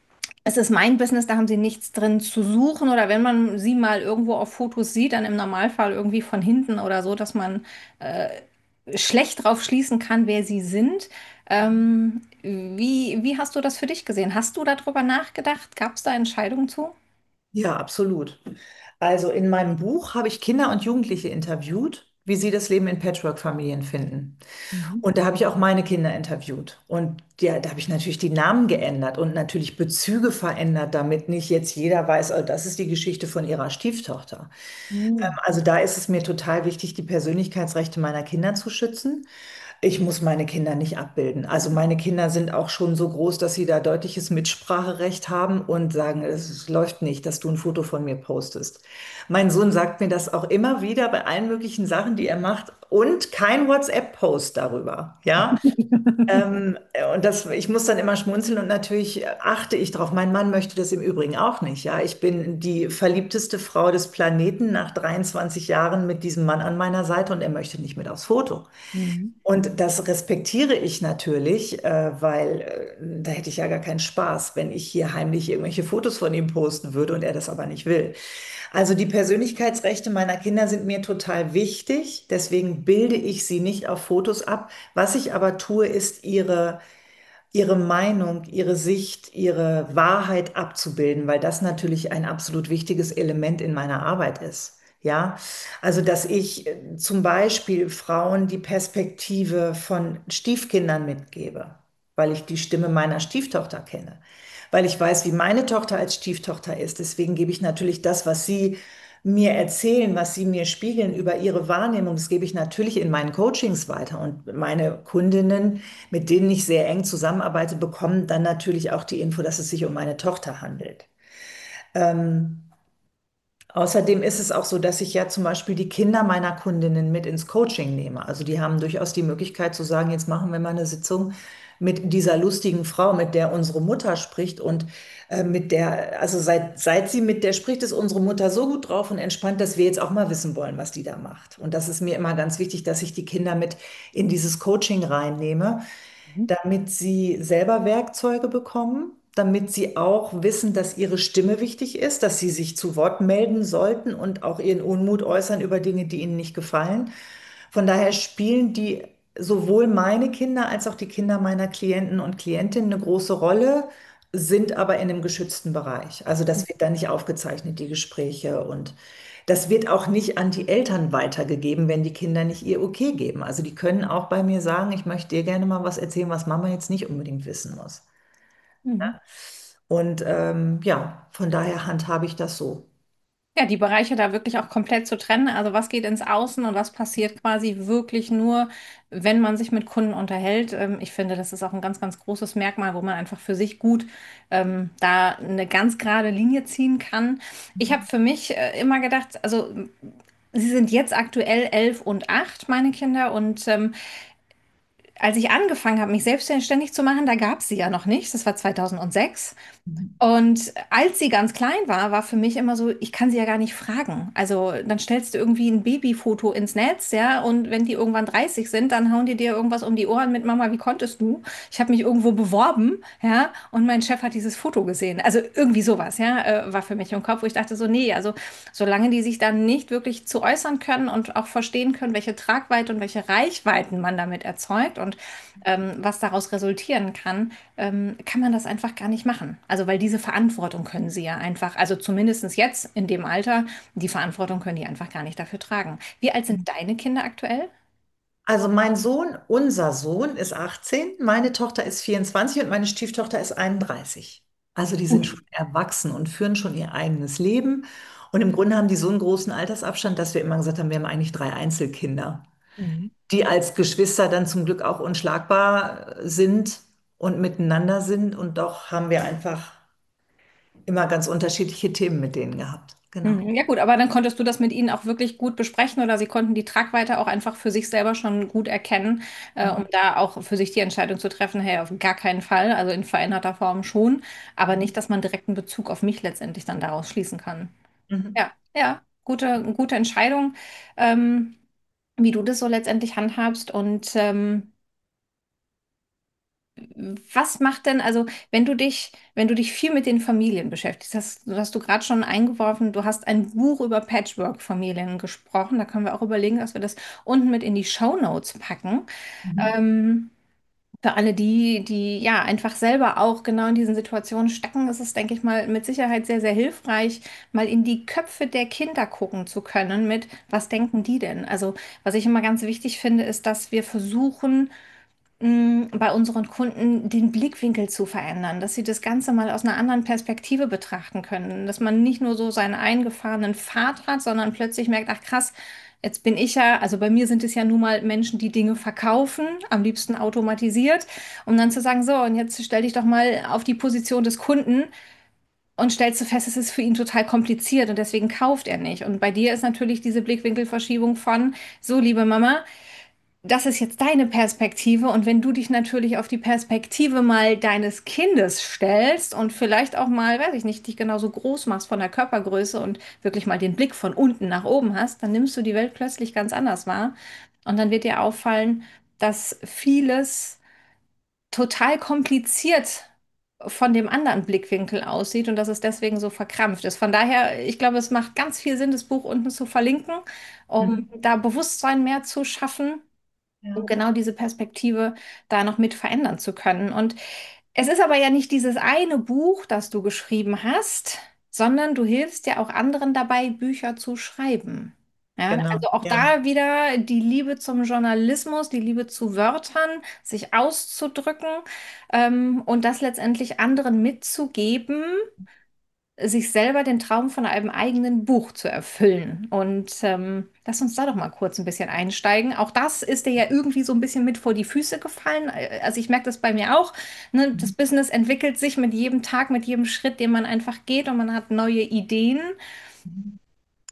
Es ist mein Business, da haben sie nichts drin zu suchen oder wenn man sie mal irgendwo auf Fotos sieht, dann im Normalfall irgendwie von hinten oder so, dass man äh, schlecht drauf schließen kann, wer sie sind. Ähm, wie, wie hast du das für dich gesehen? Hast du darüber nachgedacht? Gab es da Entscheidungen zu? Ja, absolut. Also in meinem Buch habe ich Kinder und Jugendliche interviewt, wie sie das Leben in Patchwork-Familien finden. Mhm. Und da habe ich auch meine Kinder interviewt. Und ja, da habe ich natürlich die Namen geändert und natürlich Bezüge verändert, damit nicht jetzt jeder weiß, oh, das ist die Geschichte von ihrer Stieftochter. Ähm, Mhm. Also da ist es mir total wichtig, die Persönlichkeitsrechte meiner Kinder zu schützen. Ich muss meine Kinder nicht abbilden. Also meine Kinder sind auch schon so groß, dass sie da deutliches Mitspracherecht haben und sagen, es läuft nicht, dass du ein Foto von mir postest. Mein Sohn sagt mir das auch immer wieder bei allen möglichen Sachen, die er macht und kein WhatsApp-Post darüber. Ja, ähm, und das, ich muss dann immer schmunzeln und natürlich achte ich drauf. Mein Mann möchte das im Übrigen auch nicht. Ja, ich bin die verliebteste Frau des Planeten nach dreiundzwanzig Jahren mit diesem Mann an meiner Seite und er möchte nicht mit aufs Foto. Mhm. Und das respektiere ich natürlich, äh, weil äh, da hätte ich ja gar keinen Spaß, wenn ich hier heimlich irgendwelche Fotos von ihm posten würde und er das aber nicht will. Also die Persönlichkeitsrechte meiner Kinder sind mir total wichtig, deswegen bilde ich sie nicht auf Fotos ab. Was ich aber tue, ist ihre ihre Meinung, ihre Sicht, ihre Wahrheit abzubilden, weil das natürlich ein absolut wichtiges Element in meiner Arbeit ist. Ja, also dass ich äh, zum Beispiel Frauen die Perspektive von Stiefkindern mitgebe, weil ich die Stimme meiner Stieftochter kenne, weil ich weiß, wie meine Tochter als Stieftochter ist. Deswegen gebe ich natürlich das, was sie mir erzählen, was sie mir spiegeln über ihre Wahrnehmung, das gebe ich natürlich in meinen Coachings weiter. Und meine Kundinnen, mit denen ich sehr eng zusammenarbeite, bekommen dann natürlich auch die Info, dass es sich um meine Tochter handelt. Ähm, Außerdem ist es auch so, dass ich ja zum Beispiel die Kinder meiner Kundinnen mit ins Coaching nehme. Also die haben durchaus die Möglichkeit zu sagen, jetzt machen wir mal eine Sitzung mit dieser lustigen Frau, mit der unsere Mutter spricht und äh, mit der, also seit, seit sie mit der spricht, ist unsere Mutter so gut drauf und entspannt, dass wir jetzt auch mal wissen wollen, was die da macht. Und das ist mir immer ganz wichtig, dass ich die Kinder mit in dieses Coaching reinnehme, Mhm. damit sie selber Werkzeuge bekommen, damit sie auch wissen, dass ihre Stimme wichtig ist, dass sie sich zu Wort melden sollten und auch ihren Unmut äußern über Dinge, die ihnen nicht gefallen. Von daher spielen die sowohl meine Kinder als auch die Kinder meiner Klienten und Klientinnen eine große Rolle, sind aber in einem geschützten Bereich. Also das wird dann nicht aufgezeichnet, die Gespräche und das wird auch nicht an die Eltern weitergegeben, wenn die Kinder nicht ihr Okay geben. Also die können auch bei mir sagen, ich möchte dir gerne mal was erzählen, was Mama jetzt nicht unbedingt wissen muss. Mhm. Und ähm, ja, von daher handhabe ich das so. Ja, die Bereiche da wirklich auch komplett zu trennen. Also was geht ins Außen und was passiert quasi wirklich nur, wenn man sich mit Kunden unterhält. Ähm, ich finde, das ist auch ein ganz, ganz großes Merkmal, wo man einfach für sich gut ähm, da eine ganz gerade Linie ziehen kann. Ich habe für mich äh, immer gedacht, also sie sind jetzt aktuell elf und acht, meine Kinder, und ähm, als ich angefangen habe, mich selbstständig zu machen, da gab es sie ja noch nicht. Das war zweitausendsechs. Mhm. Und als sie ganz klein war, war für mich immer so, ich kann sie ja gar nicht fragen. Also dann stellst du irgendwie ein Babyfoto ins Netz, ja, und wenn die irgendwann dreißig sind, dann hauen die dir irgendwas um die Ohren mit Mama, wie konntest du? Ich habe mich irgendwo beworben, ja, und mein Chef hat dieses Foto gesehen. Also irgendwie sowas, ja, äh, war für mich im Kopf, wo ich dachte so, nee, also solange die sich dann nicht wirklich zu äußern können und auch verstehen können, welche Tragweite und welche Reichweiten man damit erzeugt und ähm, was daraus resultieren kann, ähm, kann man das einfach gar nicht machen. Also, weil diese Verantwortung können sie ja einfach, also zumindest jetzt in dem Alter, die Verantwortung können die einfach gar nicht dafür tragen. Wie alt sind deine Kinder aktuell? Also mein Sohn, unser Sohn ist achtzehn, meine Tochter ist vierundzwanzig und meine Stieftochter ist einunddreißig. Also die sind schon Ui. erwachsen und führen schon ihr eigenes Leben. Und im Grunde haben die so einen großen Altersabstand, dass wir immer gesagt haben, wir haben eigentlich drei Einzelkinder, Mhm. die als Geschwister dann zum Glück auch unschlagbar sind und miteinander sind. Und doch haben wir einfach immer ganz unterschiedliche Themen mit denen gehabt. genau. Mhm. Ja gut, aber dann konntest du das mit ihnen auch wirklich gut besprechen oder sie konnten die Tragweite auch einfach für sich selber schon gut erkennen, äh, um da auch für sich die Entscheidung zu treffen, hey, auf gar keinen Fall, also in veränderter Form schon, aber nicht, dass man direkten Bezug auf mich letztendlich dann daraus schließen kann. Mhm. Ja, ja, gute, gute Entscheidung, ähm, wie du das so letztendlich handhabst und ähm, was macht denn, also wenn du dich, wenn du dich viel mit den Familien beschäftigst, hast, hast du gerade schon eingeworfen, du hast ein Buch über Patchwork-Familien gesprochen, da können wir auch überlegen, dass wir das unten mit in die Shownotes packen. Mhm. Ähm, für alle die, die ja einfach selber auch genau in diesen Situationen stecken, ist es, denke ich mal, mit Sicherheit sehr, sehr hilfreich, mal in die Köpfe der Kinder gucken zu können mit, was denken die denn? Also, was ich immer ganz wichtig finde, ist, dass wir versuchen, mh, bei unseren Kunden den Blickwinkel zu verändern, dass sie das Ganze mal aus einer anderen Perspektive betrachten können, dass man nicht nur so seinen eingefahrenen Pfad hat, sondern plötzlich merkt, ach krass, jetzt bin ich ja, also bei mir sind es ja nun mal Menschen, die Dinge verkaufen, am liebsten automatisiert, um dann zu sagen, so, und jetzt stell dich doch mal auf die Position des Kunden und stellst du fest, es ist für ihn total kompliziert und deswegen kauft er nicht. Und bei dir ist natürlich diese Blickwinkelverschiebung von, so, liebe Mama, das ist jetzt deine Perspektive und wenn du dich natürlich auf die Perspektive mal deines Kindes stellst und vielleicht auch mal, weiß ich nicht, dich genauso groß machst von der Körpergröße und wirklich mal den Blick von unten nach oben hast, dann nimmst du die Welt plötzlich ganz anders wahr und dann wird dir auffallen, dass vieles total kompliziert von dem anderen Blickwinkel aussieht und dass es deswegen so verkrampft ist. Von daher, ich glaube, es macht ganz viel Sinn, das Buch unten zu verlinken, um Mhm. da Bewusstsein mehr zu schaffen, um Ja. genau diese Perspektive da noch mit verändern zu können. Und es ist aber ja nicht dieses eine Buch, das du geschrieben hast, sondern du hilfst ja auch anderen dabei, Bücher zu schreiben. Ja, Genau, also auch ja. da wieder die Liebe zum Journalismus, die Liebe zu Wörtern, sich auszudrücken, ähm, und das letztendlich anderen mitzugeben, sich selber den Traum von einem eigenen Buch zu erfüllen. Und ähm, lass uns da doch mal kurz ein bisschen einsteigen. Auch das ist dir ja irgendwie so ein bisschen mit vor die Füße gefallen. Äh, Also ich merke das bei mir auch. Ne? Das Mhm. Business entwickelt sich mit jedem Tag, mit jedem Schritt, den man einfach geht und man hat neue Ideen. Mhm.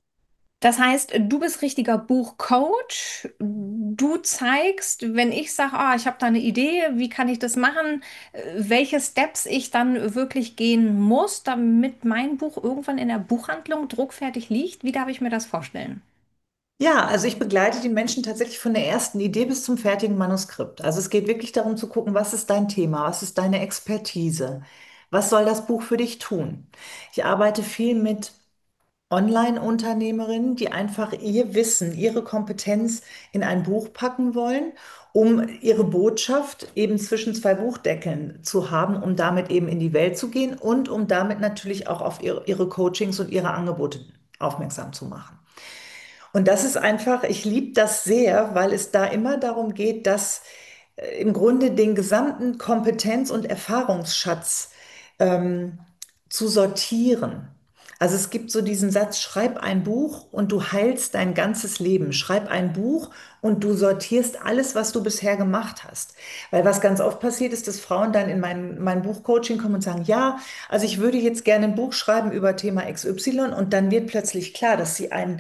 Das heißt, du bist richtiger Buchcoach. Du zeigst, wenn ich sage, ah, ich habe da eine Idee, wie kann ich das machen, äh, welche Steps ich dann wirklich gehen muss, damit mein Buch irgendwann in der Buchhandlung druckfertig liegt. Wie darf ich mir das vorstellen? Ja, also ich begleite die Menschen tatsächlich von der ersten Idee bis zum fertigen Manuskript. Also es geht wirklich darum zu gucken, was ist dein Thema, was ist deine Expertise, was soll das Buch für dich tun. Ich arbeite viel mit Online-Unternehmerinnen, die einfach ihr Wissen, ihre Kompetenz in ein Buch packen wollen, um ihre Botschaft eben zwischen zwei Buchdeckeln zu haben, um damit eben in die Welt zu gehen und um damit natürlich auch auf ihre, ihre Coachings und ihre Angebote aufmerksam zu machen. Und das ist einfach, ich liebe das sehr, weil es da immer darum geht, dass äh, im Grunde den gesamten Kompetenz- und Erfahrungsschatz ähm, zu sortieren. Also es gibt so diesen Satz, schreib ein Buch und du heilst dein ganzes Leben. Schreib ein Buch und du sortierst alles, was du bisher gemacht hast. Weil was ganz oft passiert ist, dass Frauen dann in mein, mein Buchcoaching kommen und sagen, ja, also ich würde jetzt gerne ein Buch schreiben über Thema X Y und dann wird plötzlich klar, dass sie ein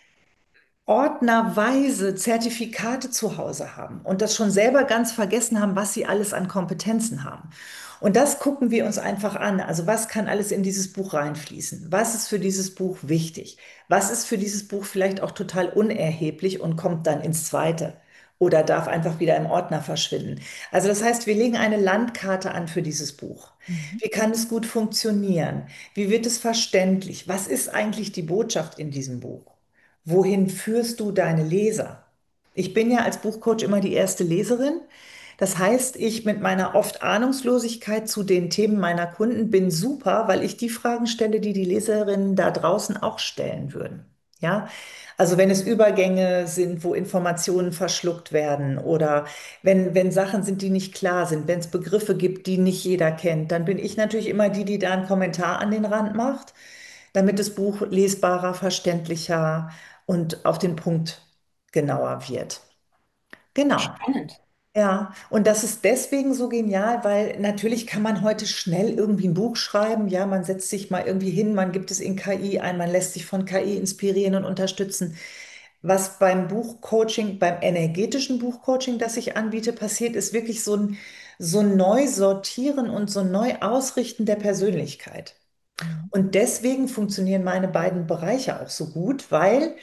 ordnerweise Zertifikate zu Hause haben und das schon selber ganz vergessen haben, was sie alles an Kompetenzen haben. Und das gucken wir uns einfach an. Also was kann alles in dieses Buch reinfließen? Was ist für dieses Buch wichtig? Was ist für dieses Buch vielleicht auch total unerheblich und kommt dann ins zweite? Oder darf einfach wieder im Ordner verschwinden. Also das heißt, wir legen eine Landkarte an für dieses Buch. Mhm. Wie kann es gut funktionieren? Wie wird es verständlich? Was ist eigentlich die Botschaft in diesem Buch? Wohin führst du deine Leser? Ich bin ja als Buchcoach immer die erste Leserin. Das heißt, ich mit meiner oft Ahnungslosigkeit zu den Themen meiner Kunden bin super, weil ich die Fragen stelle, die die Leserinnen da draußen auch stellen würden. Ja, also wenn es Übergänge sind, wo Informationen verschluckt werden oder wenn, wenn Sachen sind, die nicht klar sind, wenn es Begriffe gibt, die nicht jeder kennt, dann bin ich natürlich immer die, die da einen Kommentar an den Rand macht, damit das Buch lesbarer, verständlicher und auf den Punkt genauer wird. Genau. Spannend. Ja, und das ist deswegen so genial, weil natürlich kann man heute schnell irgendwie ein Buch schreiben. Ja, man setzt sich mal irgendwie hin, man gibt es in K I ein, man lässt sich von K I inspirieren und unterstützen. Was beim Buchcoaching, beim energetischen Buchcoaching, das ich anbiete, passiert, ist wirklich so ein, so ein Neusortieren und so ein Neuausrichten der Persönlichkeit. Mhm. Und deswegen funktionieren meine beiden Bereiche auch so gut, weil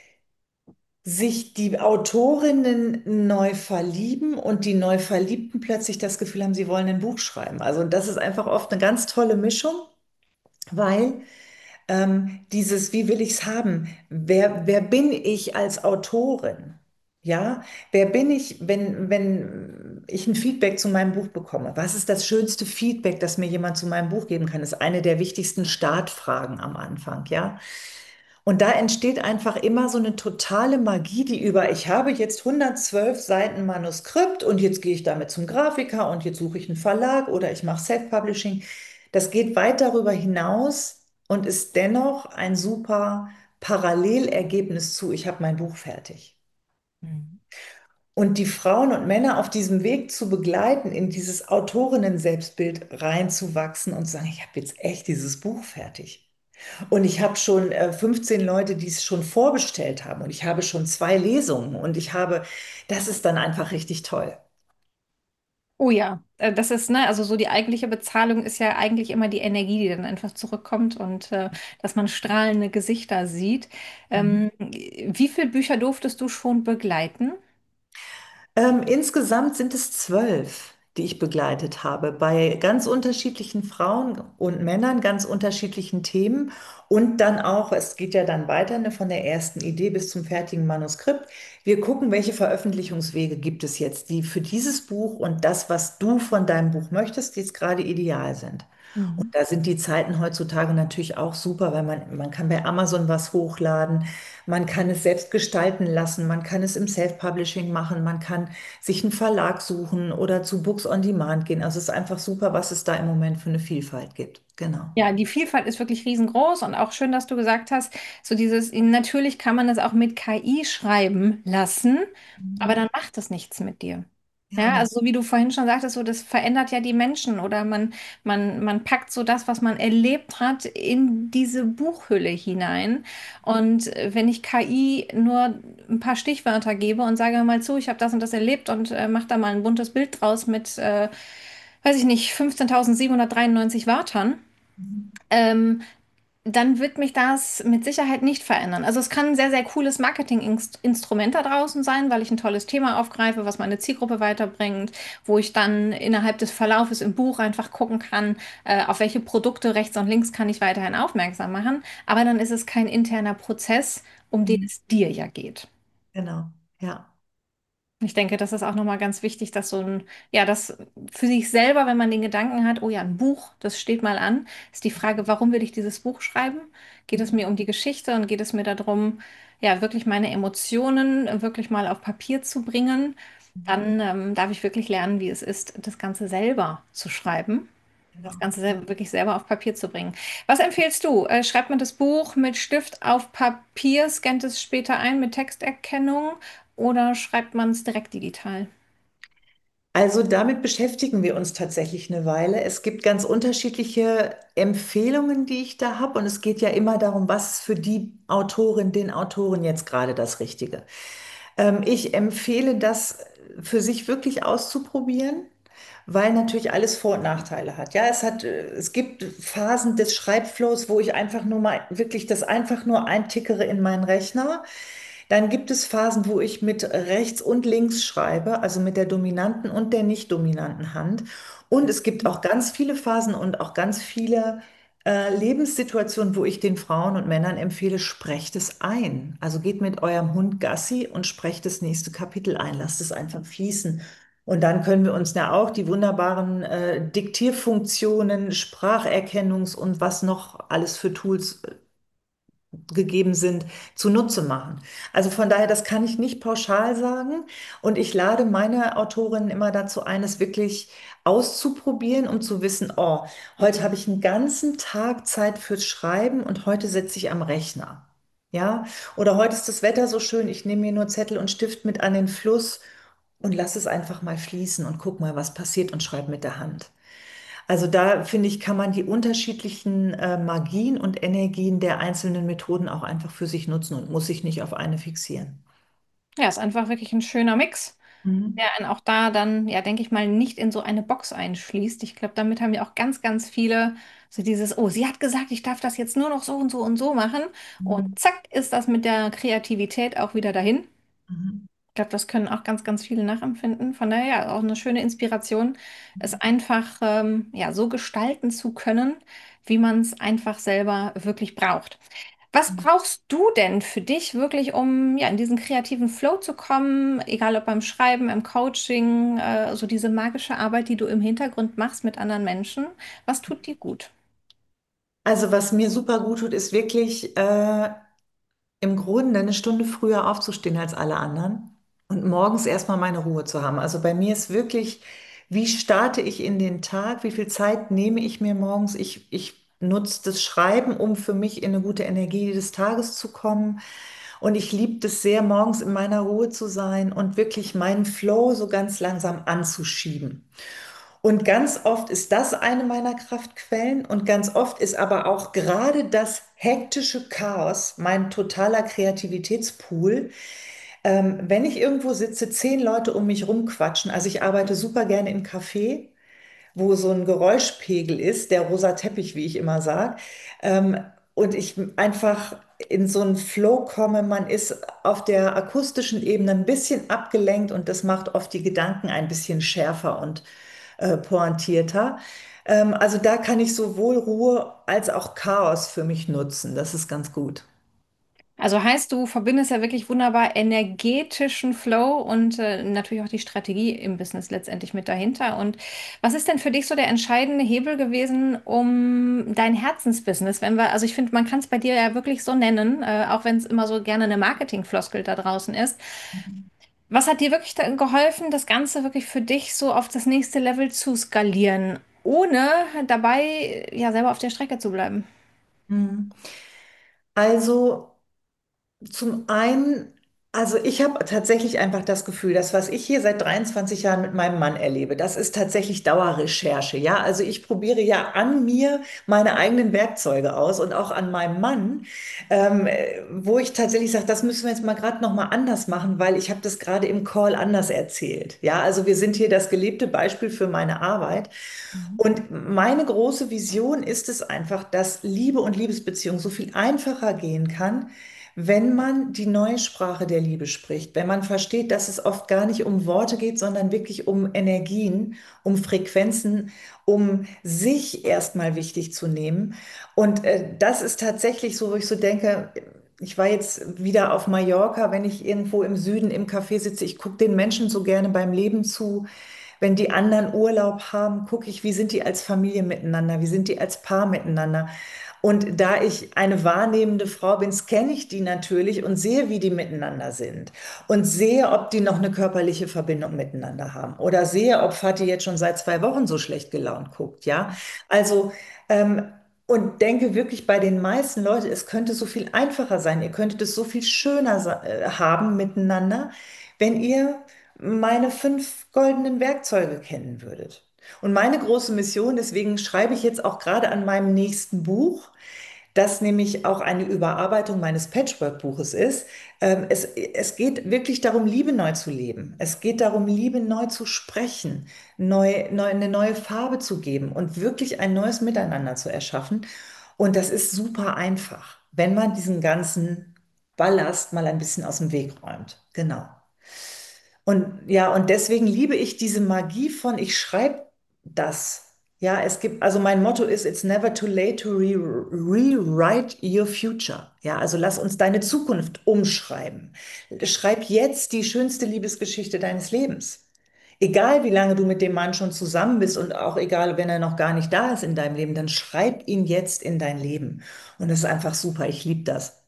sich die Autorinnen neu verlieben und die neu Verliebten plötzlich das Gefühl haben, sie wollen ein Buch schreiben. Also das ist einfach oft eine ganz tolle Mischung, weil ähm, dieses, wie will ich es haben? Wer, wer bin ich als Autorin? Ja, wer bin ich, wenn, wenn ich ein Feedback zu meinem Buch bekomme? Was ist das schönste Feedback, das mir jemand zu meinem Buch geben kann? Das ist eine der wichtigsten Startfragen am Anfang, ja. Und da entsteht einfach immer so eine totale Magie, die über, ich habe jetzt hundertzwölf Seiten Manuskript und jetzt gehe ich damit zum Grafiker und jetzt suche ich einen Verlag oder ich mache Self-Publishing. Das geht weit darüber hinaus und ist dennoch ein super Parallelergebnis zu, ich habe mein Buch fertig. Mhm. Und die Frauen und Männer auf diesem Weg zu begleiten, in dieses Autorinnen-Selbstbild reinzuwachsen und zu sagen, ich habe jetzt echt dieses Buch fertig. Und ich habe schon äh, fünfzehn Leute, die es schon vorbestellt haben. Und ich habe schon zwei Lesungen. Und ich habe, das ist dann einfach richtig toll. Oh ja, äh, das ist, ne, also so die eigentliche Bezahlung ist ja eigentlich immer die Energie, die dann einfach zurückkommt und äh, dass man strahlende Gesichter sieht. Mhm. Ähm, wie viele Bücher durftest du schon begleiten? Ähm, insgesamt sind es zwölf, die ich begleitet habe, bei ganz unterschiedlichen Frauen und Männern, ganz unterschiedlichen Themen. Und dann auch, es geht ja dann weiter, ne, von der ersten Idee bis zum fertigen Manuskript. Wir gucken, welche Veröffentlichungswege gibt es jetzt, die für dieses Buch und das, was du von deinem Buch möchtest, jetzt gerade ideal sind. Und Mhm. da sind die Zeiten heutzutage natürlich auch super, weil man, man kann bei Amazon was hochladen, man kann es selbst gestalten lassen, man kann es im Self-Publishing machen, man kann sich einen Verlag suchen oder zu Books on Demand gehen. Also es ist einfach super, was es da im Moment für eine Vielfalt gibt. Genau. Ja, die Vielfalt ist wirklich riesengroß und auch schön, dass du gesagt hast, so dieses, natürlich kann man das auch mit K I schreiben lassen, aber Mhm. dann macht das nichts mit dir. Ja, Ja, ne. also so wie du vorhin schon sagtest, so das verändert ja die Menschen oder man, man, man packt so das, was man erlebt hat, in diese Buchhülle hinein. Und äh, wenn ich K I nur ein paar Stichwörter gebe und sage mal zu, ich habe das und das erlebt und äh, mach da mal ein buntes Bild draus mit, äh, weiß ich nicht, fünfzehntausendsiebenhundertdreiundneunzig Wörtern, ähm, dann wird mich das mit Sicherheit nicht verändern. Also es kann ein sehr, sehr cooles Marketinginstrument da draußen sein, weil ich ein tolles Thema aufgreife, was meine Zielgruppe weiterbringt, wo ich dann innerhalb des Verlaufes im Buch einfach gucken kann, äh, auf welche Produkte rechts und links kann ich weiterhin aufmerksam machen. Aber dann ist es kein interner Prozess, um den Mhm. es dir ja geht. Genau. Ja. Ich denke, das ist auch nochmal ganz wichtig, dass so ein, ja, das für sich selber, wenn man den Gedanken hat, oh ja, ein Buch, das steht mal an, ist die Frage, warum will ich dieses Buch schreiben? Geht es mir um die Geschichte und geht es mir darum, ja, wirklich meine Emotionen wirklich mal auf Papier zu bringen? Dann ähm, darf ich wirklich lernen, wie es ist, das Ganze selber zu schreiben. Das Genau. Ganze sel- wirklich selber auf Papier zu bringen. Was empfiehlst du? Äh, schreibt man das Buch mit Stift auf Papier, scannt es später ein mit Texterkennung oder schreibt man es direkt digital? Also damit beschäftigen wir uns tatsächlich eine Weile. Es gibt ganz unterschiedliche Empfehlungen, die ich da habe. Und es geht ja immer darum, was ist für die Autorin, den Autoren jetzt gerade das Richtige. Ähm, ich empfehle das für sich wirklich auszuprobieren, weil natürlich alles Vor- und Nachteile hat. Ja, es hat, äh, es gibt Phasen des Schreibflows, wo ich einfach nur mal wirklich das einfach nur eintickere in meinen Rechner. Dann gibt es Phasen, wo ich mit rechts und links schreibe, also mit der dominanten und der nicht dominanten Hand. Und es gibt auch ganz viele Phasen und auch ganz viele äh, Lebenssituationen, wo ich den Frauen und Männern empfehle, sprecht es ein. Also geht mit eurem Hund Gassi und sprecht das nächste Kapitel ein. Lasst es einfach fließen. Und dann können wir uns ja auch die wunderbaren äh, Diktierfunktionen, Spracherkennungs- und was noch alles für Tools gegeben sind, zunutze machen. Also von daher, das kann ich nicht pauschal sagen. Und ich lade meine Autorinnen immer dazu ein, es wirklich auszuprobieren, um zu wissen, oh, heute habe ich einen ganzen Tag Zeit fürs Schreiben und heute sitze ich am Rechner. Ja, oder heute ist das Wetter so schön, ich nehme mir nur Zettel und Stift mit an den Fluss und lass es einfach mal fließen und guck mal, was passiert und schreib mit der Hand. Also da finde ich, kann man die unterschiedlichen äh, Magien und Energien der einzelnen Methoden auch einfach für sich nutzen und muss sich nicht auf eine fixieren. Ja, ist einfach wirklich ein schöner Mix, Mhm. der einen auch da dann, ja, denke ich mal, nicht in so eine Box einschließt. Ich glaube, damit haben ja auch ganz, ganz viele so dieses, oh, sie hat gesagt, ich darf das jetzt nur noch so und so und so machen. Und Mhm. zack, ist das mit der Kreativität auch wieder dahin. Mhm. Ich glaube, das können auch ganz, ganz viele nachempfinden. Von daher ja, auch eine schöne Inspiration, es einfach ähm, ja, so gestalten zu können, wie man es einfach selber wirklich braucht. Was brauchst du denn für dich wirklich, um ja, in diesen kreativen Flow zu kommen, egal ob beim Schreiben, im Coaching, äh, so diese magische Arbeit, die du im Hintergrund machst mit anderen Menschen? Was tut dir gut? Also was mir super gut tut, ist wirklich äh, im Grunde eine Stunde früher aufzustehen als alle anderen und morgens erstmal meine Ruhe zu haben. Also bei mir ist wirklich, wie starte ich in den Tag, wie viel Zeit nehme ich mir morgens? Ich, ich nutze das Schreiben, um für mich in eine gute Energie des Tages zu kommen. Und ich liebe es sehr, morgens in meiner Ruhe zu sein und wirklich meinen Flow so ganz langsam anzuschieben. Und ganz oft ist das eine meiner Kraftquellen und ganz oft ist aber auch gerade das hektische Chaos mein totaler Kreativitätspool. Ähm, wenn ich irgendwo sitze, zehn Leute um mich rumquatschen, also ich arbeite super gerne im Café, wo so ein Geräuschpegel ist, der rosa Teppich, wie ich immer sage, ähm, und ich einfach in so einen Flow komme, man ist auf der akustischen Ebene ein bisschen abgelenkt und das macht oft die Gedanken ein bisschen schärfer und äh, pointierter. Ähm, also da kann ich sowohl Ruhe als auch Chaos für mich nutzen. Das ist ganz gut. Also heißt, du verbindest ja wirklich wunderbar energetischen Flow und äh, natürlich auch die Strategie im Business letztendlich mit dahinter. Und was ist denn für dich so der entscheidende Hebel gewesen, um dein Herzensbusiness, wenn wir, also ich finde, man kann es bei dir ja wirklich so nennen, äh, auch wenn es immer so gerne eine Marketingfloskel da draußen ist. Was hat dir wirklich da geholfen, das Ganze wirklich für dich so auf das nächste Level zu skalieren, ohne dabei ja selber auf der Strecke zu bleiben? Mhm. Also zum einen, also ich habe tatsächlich einfach das Gefühl, dass was ich hier seit dreiundzwanzig Jahren mit meinem Mann erlebe, das ist tatsächlich Dauerrecherche. Ja, also ich probiere ja an mir meine eigenen Werkzeuge aus und auch an meinem Mann, ähm, äh, wo ich tatsächlich sage, das müssen wir jetzt mal gerade noch mal anders machen, weil ich habe das gerade im Call anders erzählt. Ja, also wir sind hier das gelebte Beispiel für meine Arbeit. Mhm. Und meine große Vision ist es einfach, dass Liebe und Liebesbeziehung so viel einfacher gehen kann, wenn man die neue Sprache der Liebe spricht, wenn man versteht, dass es oft gar nicht um Worte geht, sondern wirklich um Energien, um Frequenzen, um sich erstmal wichtig zu nehmen. Und äh, das ist tatsächlich so, wo ich so denke, ich war jetzt wieder auf Mallorca, wenn ich irgendwo im Süden im Café sitze, ich gucke den Menschen so gerne beim Leben zu. Wenn die anderen Urlaub haben, gucke ich, wie sind die als Familie miteinander, wie sind die als Paar miteinander. Und da ich eine wahrnehmende Frau bin, scanne ich die natürlich und sehe, wie die miteinander sind. Und sehe, ob die noch eine körperliche Verbindung miteinander haben. Oder sehe, ob Vati jetzt schon seit zwei Wochen so schlecht gelaunt guckt, ja. Also, ähm, und denke wirklich bei den meisten Leuten, es könnte so viel einfacher sein. Ihr könntet es so viel schöner sa- äh, haben miteinander, wenn ihr meine fünf goldenen Werkzeuge kennen würdet. Und meine große Mission, deswegen schreibe ich jetzt auch gerade an meinem nächsten Buch, das nämlich auch eine Überarbeitung meines Patchwork-Buches ist. Ähm, es, es geht wirklich darum, Liebe neu zu leben. Es geht darum, Liebe neu zu sprechen, neu, neu, eine neue Farbe zu geben und wirklich ein neues Miteinander zu erschaffen. Und das ist super einfach, wenn man diesen ganzen Ballast mal ein bisschen aus dem Weg räumt. Genau. Und ja, und deswegen liebe ich diese Magie von, ich schreibe das. Ja, es gibt, also mein Motto ist, it's never too late to re rewrite your future. Ja, also lass uns deine Zukunft umschreiben. Schreib jetzt die schönste Liebesgeschichte deines Lebens. Egal wie lange du mit dem Mann schon zusammen bist und auch egal, wenn er noch gar nicht da ist in deinem Leben, dann schreib ihn jetzt in dein Leben. Und das ist einfach super. Ich liebe das.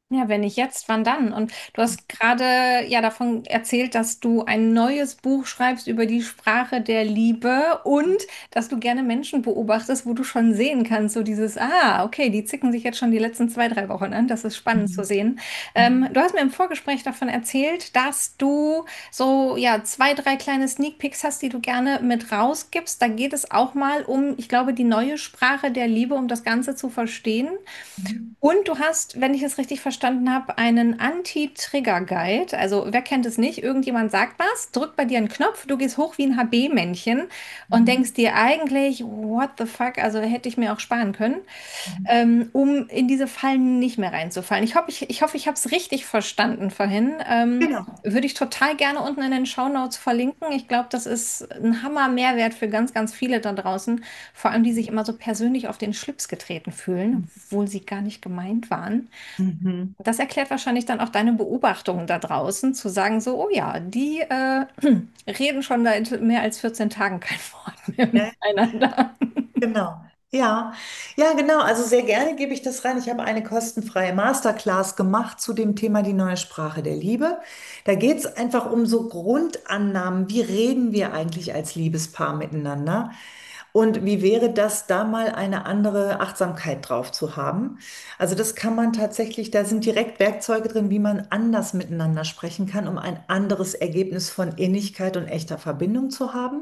Ja, wenn nicht jetzt, wann dann? Und du hast gerade ja davon erzählt, dass du ein neues Buch schreibst über die Sprache der Liebe und dass du gerne Menschen beobachtest, wo du schon sehen kannst, so dieses, ah, okay, die zicken sich jetzt schon die letzten zwei, drei Wochen an. Das ist spannend zu Mhm. sehen. Ähm, du hast mir im Vorgespräch davon erzählt, dass du so ja zwei, drei kleine Sneak Peeks hast, die du gerne mit rausgibst. Da geht es auch mal um, ich glaube, die neue Sprache der Liebe, um das Ganze zu verstehen. Mhm. Und du hast, wenn ich es richtig verstanden habe, einen Anti-Trigger-Guide. Also wer kennt es nicht? Irgendjemand sagt was, drückt bei dir einen Knopf, du gehst hoch wie ein H B-Männchen und Mhm. denkst dir eigentlich, what the fuck, also hätte ich mir auch sparen können, Mhm. ähm, um in diese Fallen nicht mehr reinzufallen. Ich hoffe, ich, ich hoffe, ich habe es richtig verstanden vorhin. Ähm, Genau. würde ich total gerne unten in den Shownotes verlinken. Ich glaube, das ist ein Hammer-Mehrwert für ganz, ganz viele da draußen, vor allem die sich immer so persönlich auf den Schlips getreten fühlen, obwohl sie gar nicht gemeint waren. Mhm. Das erklärt wahrscheinlich dann auch deine Beobachtungen da draußen, zu sagen so, oh ja, die äh, reden schon seit mehr als vierzehn Tagen kein Wort mehr Ja, miteinander. genau. Ja, ja, genau. Also sehr gerne gebe ich das rein. Ich habe eine kostenfreie Masterclass gemacht zu dem Thema die neue Sprache der Liebe. Da geht es einfach um so Grundannahmen. Wie reden wir eigentlich als Liebespaar miteinander? Und wie wäre das, da mal eine andere Achtsamkeit drauf zu haben? Also das kann man tatsächlich, da sind direkt Werkzeuge drin, wie man anders miteinander sprechen kann, um ein anderes Ergebnis von Innigkeit und echter Verbindung zu haben.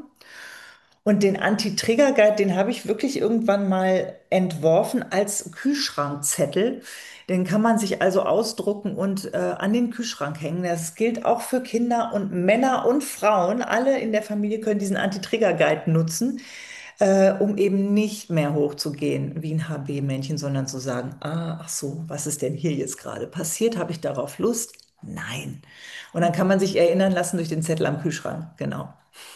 Und den Anti-Trigger-Guide, den habe ich wirklich irgendwann mal entworfen als Kühlschrankzettel. Den kann man sich also ausdrucken und äh, an den Kühlschrank hängen. Das gilt auch für Kinder und Männer und Frauen. Alle in der Familie können diesen Anti-Trigger-Guide nutzen, äh, um eben nicht mehr hochzugehen wie ein H B-Männchen, sondern zu sagen, ah, ach so, was ist denn hier jetzt gerade passiert? Habe ich darauf Lust? Nein. Und dann kann man sich erinnern lassen durch den Zettel am Kühlschrank. Genau.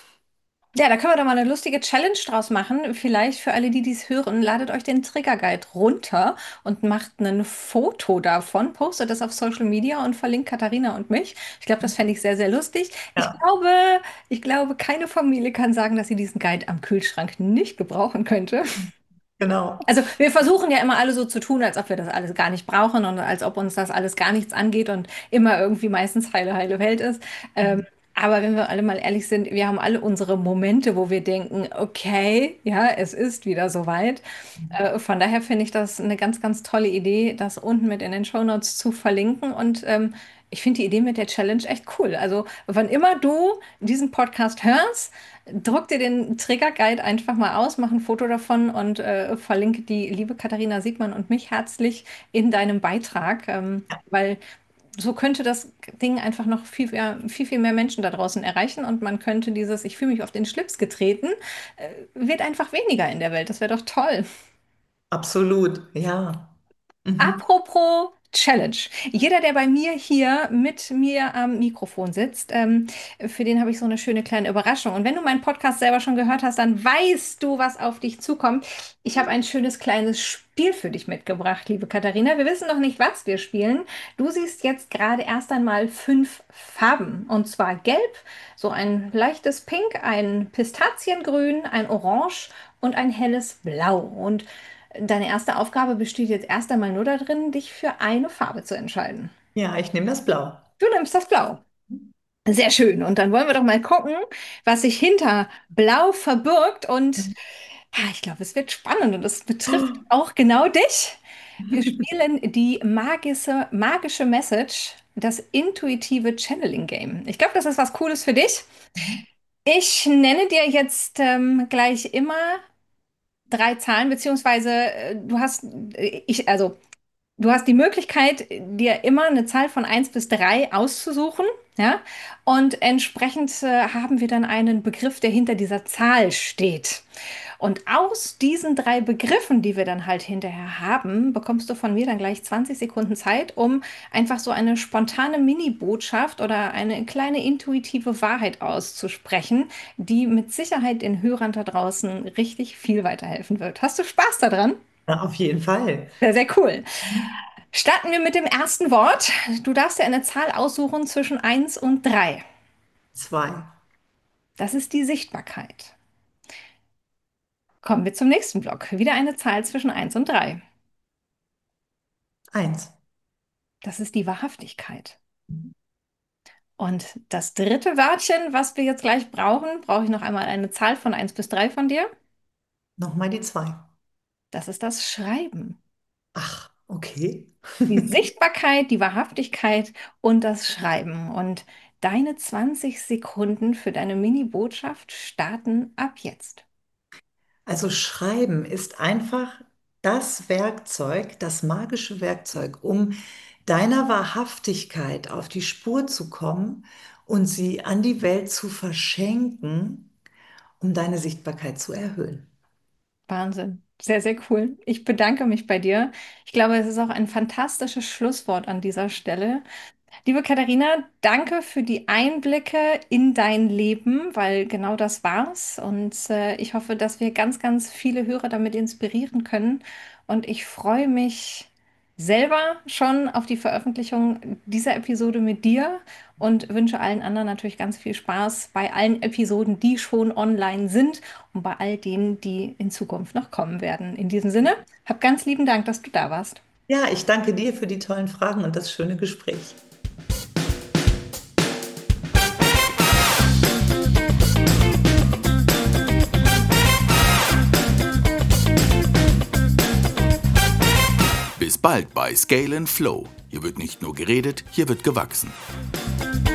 Ja, da können wir doch mal eine lustige Challenge draus machen. Vielleicht für alle, die dies hören, ladet euch den Trigger Guide runter und macht ein Foto davon, postet das auf Social Media und verlinkt Katharina und mich. Ich glaube, das fände ich sehr, sehr lustig. Ich Ja, glaube, ich glaube, keine Familie kann sagen, dass sie diesen Guide am Kühlschrank nicht gebrauchen könnte. genau. Also wir versuchen ja immer alle so zu tun, als ob wir das alles gar nicht brauchen und als ob uns das alles gar nichts angeht und immer irgendwie meistens heile, heile Welt ist. Ähm, aber wenn wir alle mal ehrlich sind, wir haben alle unsere Momente, wo wir denken, okay, ja, es ist wieder soweit. Äh, von daher finde ich das eine ganz, ganz tolle Idee, das unten mit in den Shownotes zu verlinken. Und ähm, ich finde die Idee mit der Challenge echt cool. Also wann immer du diesen Podcast hörst, druck dir den Trigger-Guide einfach mal aus, mach ein Foto davon und äh, verlinke die liebe Katharina Siegmann und mich herzlich in deinem Beitrag, ähm, weil so könnte das Ding einfach noch viel, mehr- viel, viel mehr Menschen da draußen erreichen und man könnte dieses, ich fühle mich auf den Schlips getreten, äh, wird einfach weniger in der Welt. Das wäre doch toll. Absolut, ja. Mhm. Apropos Challenge. Jeder, der bei mir hier mit mir am Mikrofon sitzt, ähm, für den habe ich so eine schöne kleine Überraschung. Und wenn du meinen Podcast selber schon gehört hast, dann weißt du, was auf dich zukommt. Ich habe ein schönes kleines Spiel für dich mitgebracht, liebe Katharina. Wir wissen noch nicht, was wir spielen. Du siehst jetzt gerade erst einmal fünf Farben. Und zwar gelb, so ein leichtes Pink, ein Pistaziengrün, ein Orange und ein helles Blau. Und deine erste Aufgabe besteht jetzt erst einmal nur darin, dich für eine Farbe zu entscheiden. Ja, ich nehme das Blau. Du nimmst das Blau. Sehr schön. Und dann wollen wir doch mal gucken, was sich hinter Blau verbirgt. Und ah, ich glaube, es wird spannend und es betrifft auch genau dich. Wir spielen die magische, magische Message, das intuitive Channeling Game. Ich glaube, das ist was Cooles für dich. Ich nenne dir jetzt ähm, gleich immer drei Zahlen, beziehungsweise äh, du hast, äh, ich, also du hast die Möglichkeit, dir immer eine Zahl von eins bis drei auszusuchen, ja? Und entsprechend äh, haben wir dann einen Begriff, der hinter dieser Zahl steht. Und aus diesen drei Begriffen, die wir dann halt hinterher haben, bekommst du von mir dann gleich zwanzig Sekunden Zeit, um einfach so eine spontane Mini-Botschaft oder eine kleine intuitive Wahrheit auszusprechen, die mit Sicherheit den Hörern da draußen richtig viel weiterhelfen wird. Hast du Spaß daran? Ja, auf jeden Fall. Sehr, sehr cool. Starten wir mit dem ersten Wort. Du darfst dir eine Zahl aussuchen zwischen eins und drei. Zwei. Das ist die Sichtbarkeit. Kommen wir zum nächsten Block. Wieder eine Zahl zwischen eins und drei. Eins. Das ist die Wahrhaftigkeit. Und das dritte Wörtchen, was wir jetzt gleich brauchen, brauche ich noch einmal eine Zahl von eins bis drei von dir. Nochmal die zwei. Das ist das Schreiben. Ach, okay. Die Sichtbarkeit, die Wahrhaftigkeit und das Schreiben. Und deine zwanzig Sekunden für deine Mini-Botschaft starten ab jetzt. Also Schreiben ist einfach das Werkzeug, das magische Werkzeug, um deiner Wahrhaftigkeit auf die Spur zu kommen und sie an die Welt zu verschenken, um deine Sichtbarkeit zu erhöhen. Wahnsinn. Sehr, sehr cool. Ich bedanke mich bei dir. Ich glaube, es ist auch ein fantastisches Schlusswort an dieser Stelle. Liebe Katharina, danke für die Einblicke in dein Leben, weil genau das war's. Und äh, ich hoffe, dass wir ganz, ganz viele Hörer damit inspirieren können. Und ich freue mich selber schon auf die Veröffentlichung dieser Episode mit dir und wünsche allen anderen natürlich ganz viel Spaß bei allen Episoden, die schon online sind und bei all denen, die in Zukunft noch kommen werden. In diesem Sinne, hab ganz lieben Dank, dass du da warst. Ja, ich danke dir für die tollen Fragen und das schöne Gespräch. Bis bald bei Scale and Flow. Hier wird nicht nur geredet, hier wird gewachsen.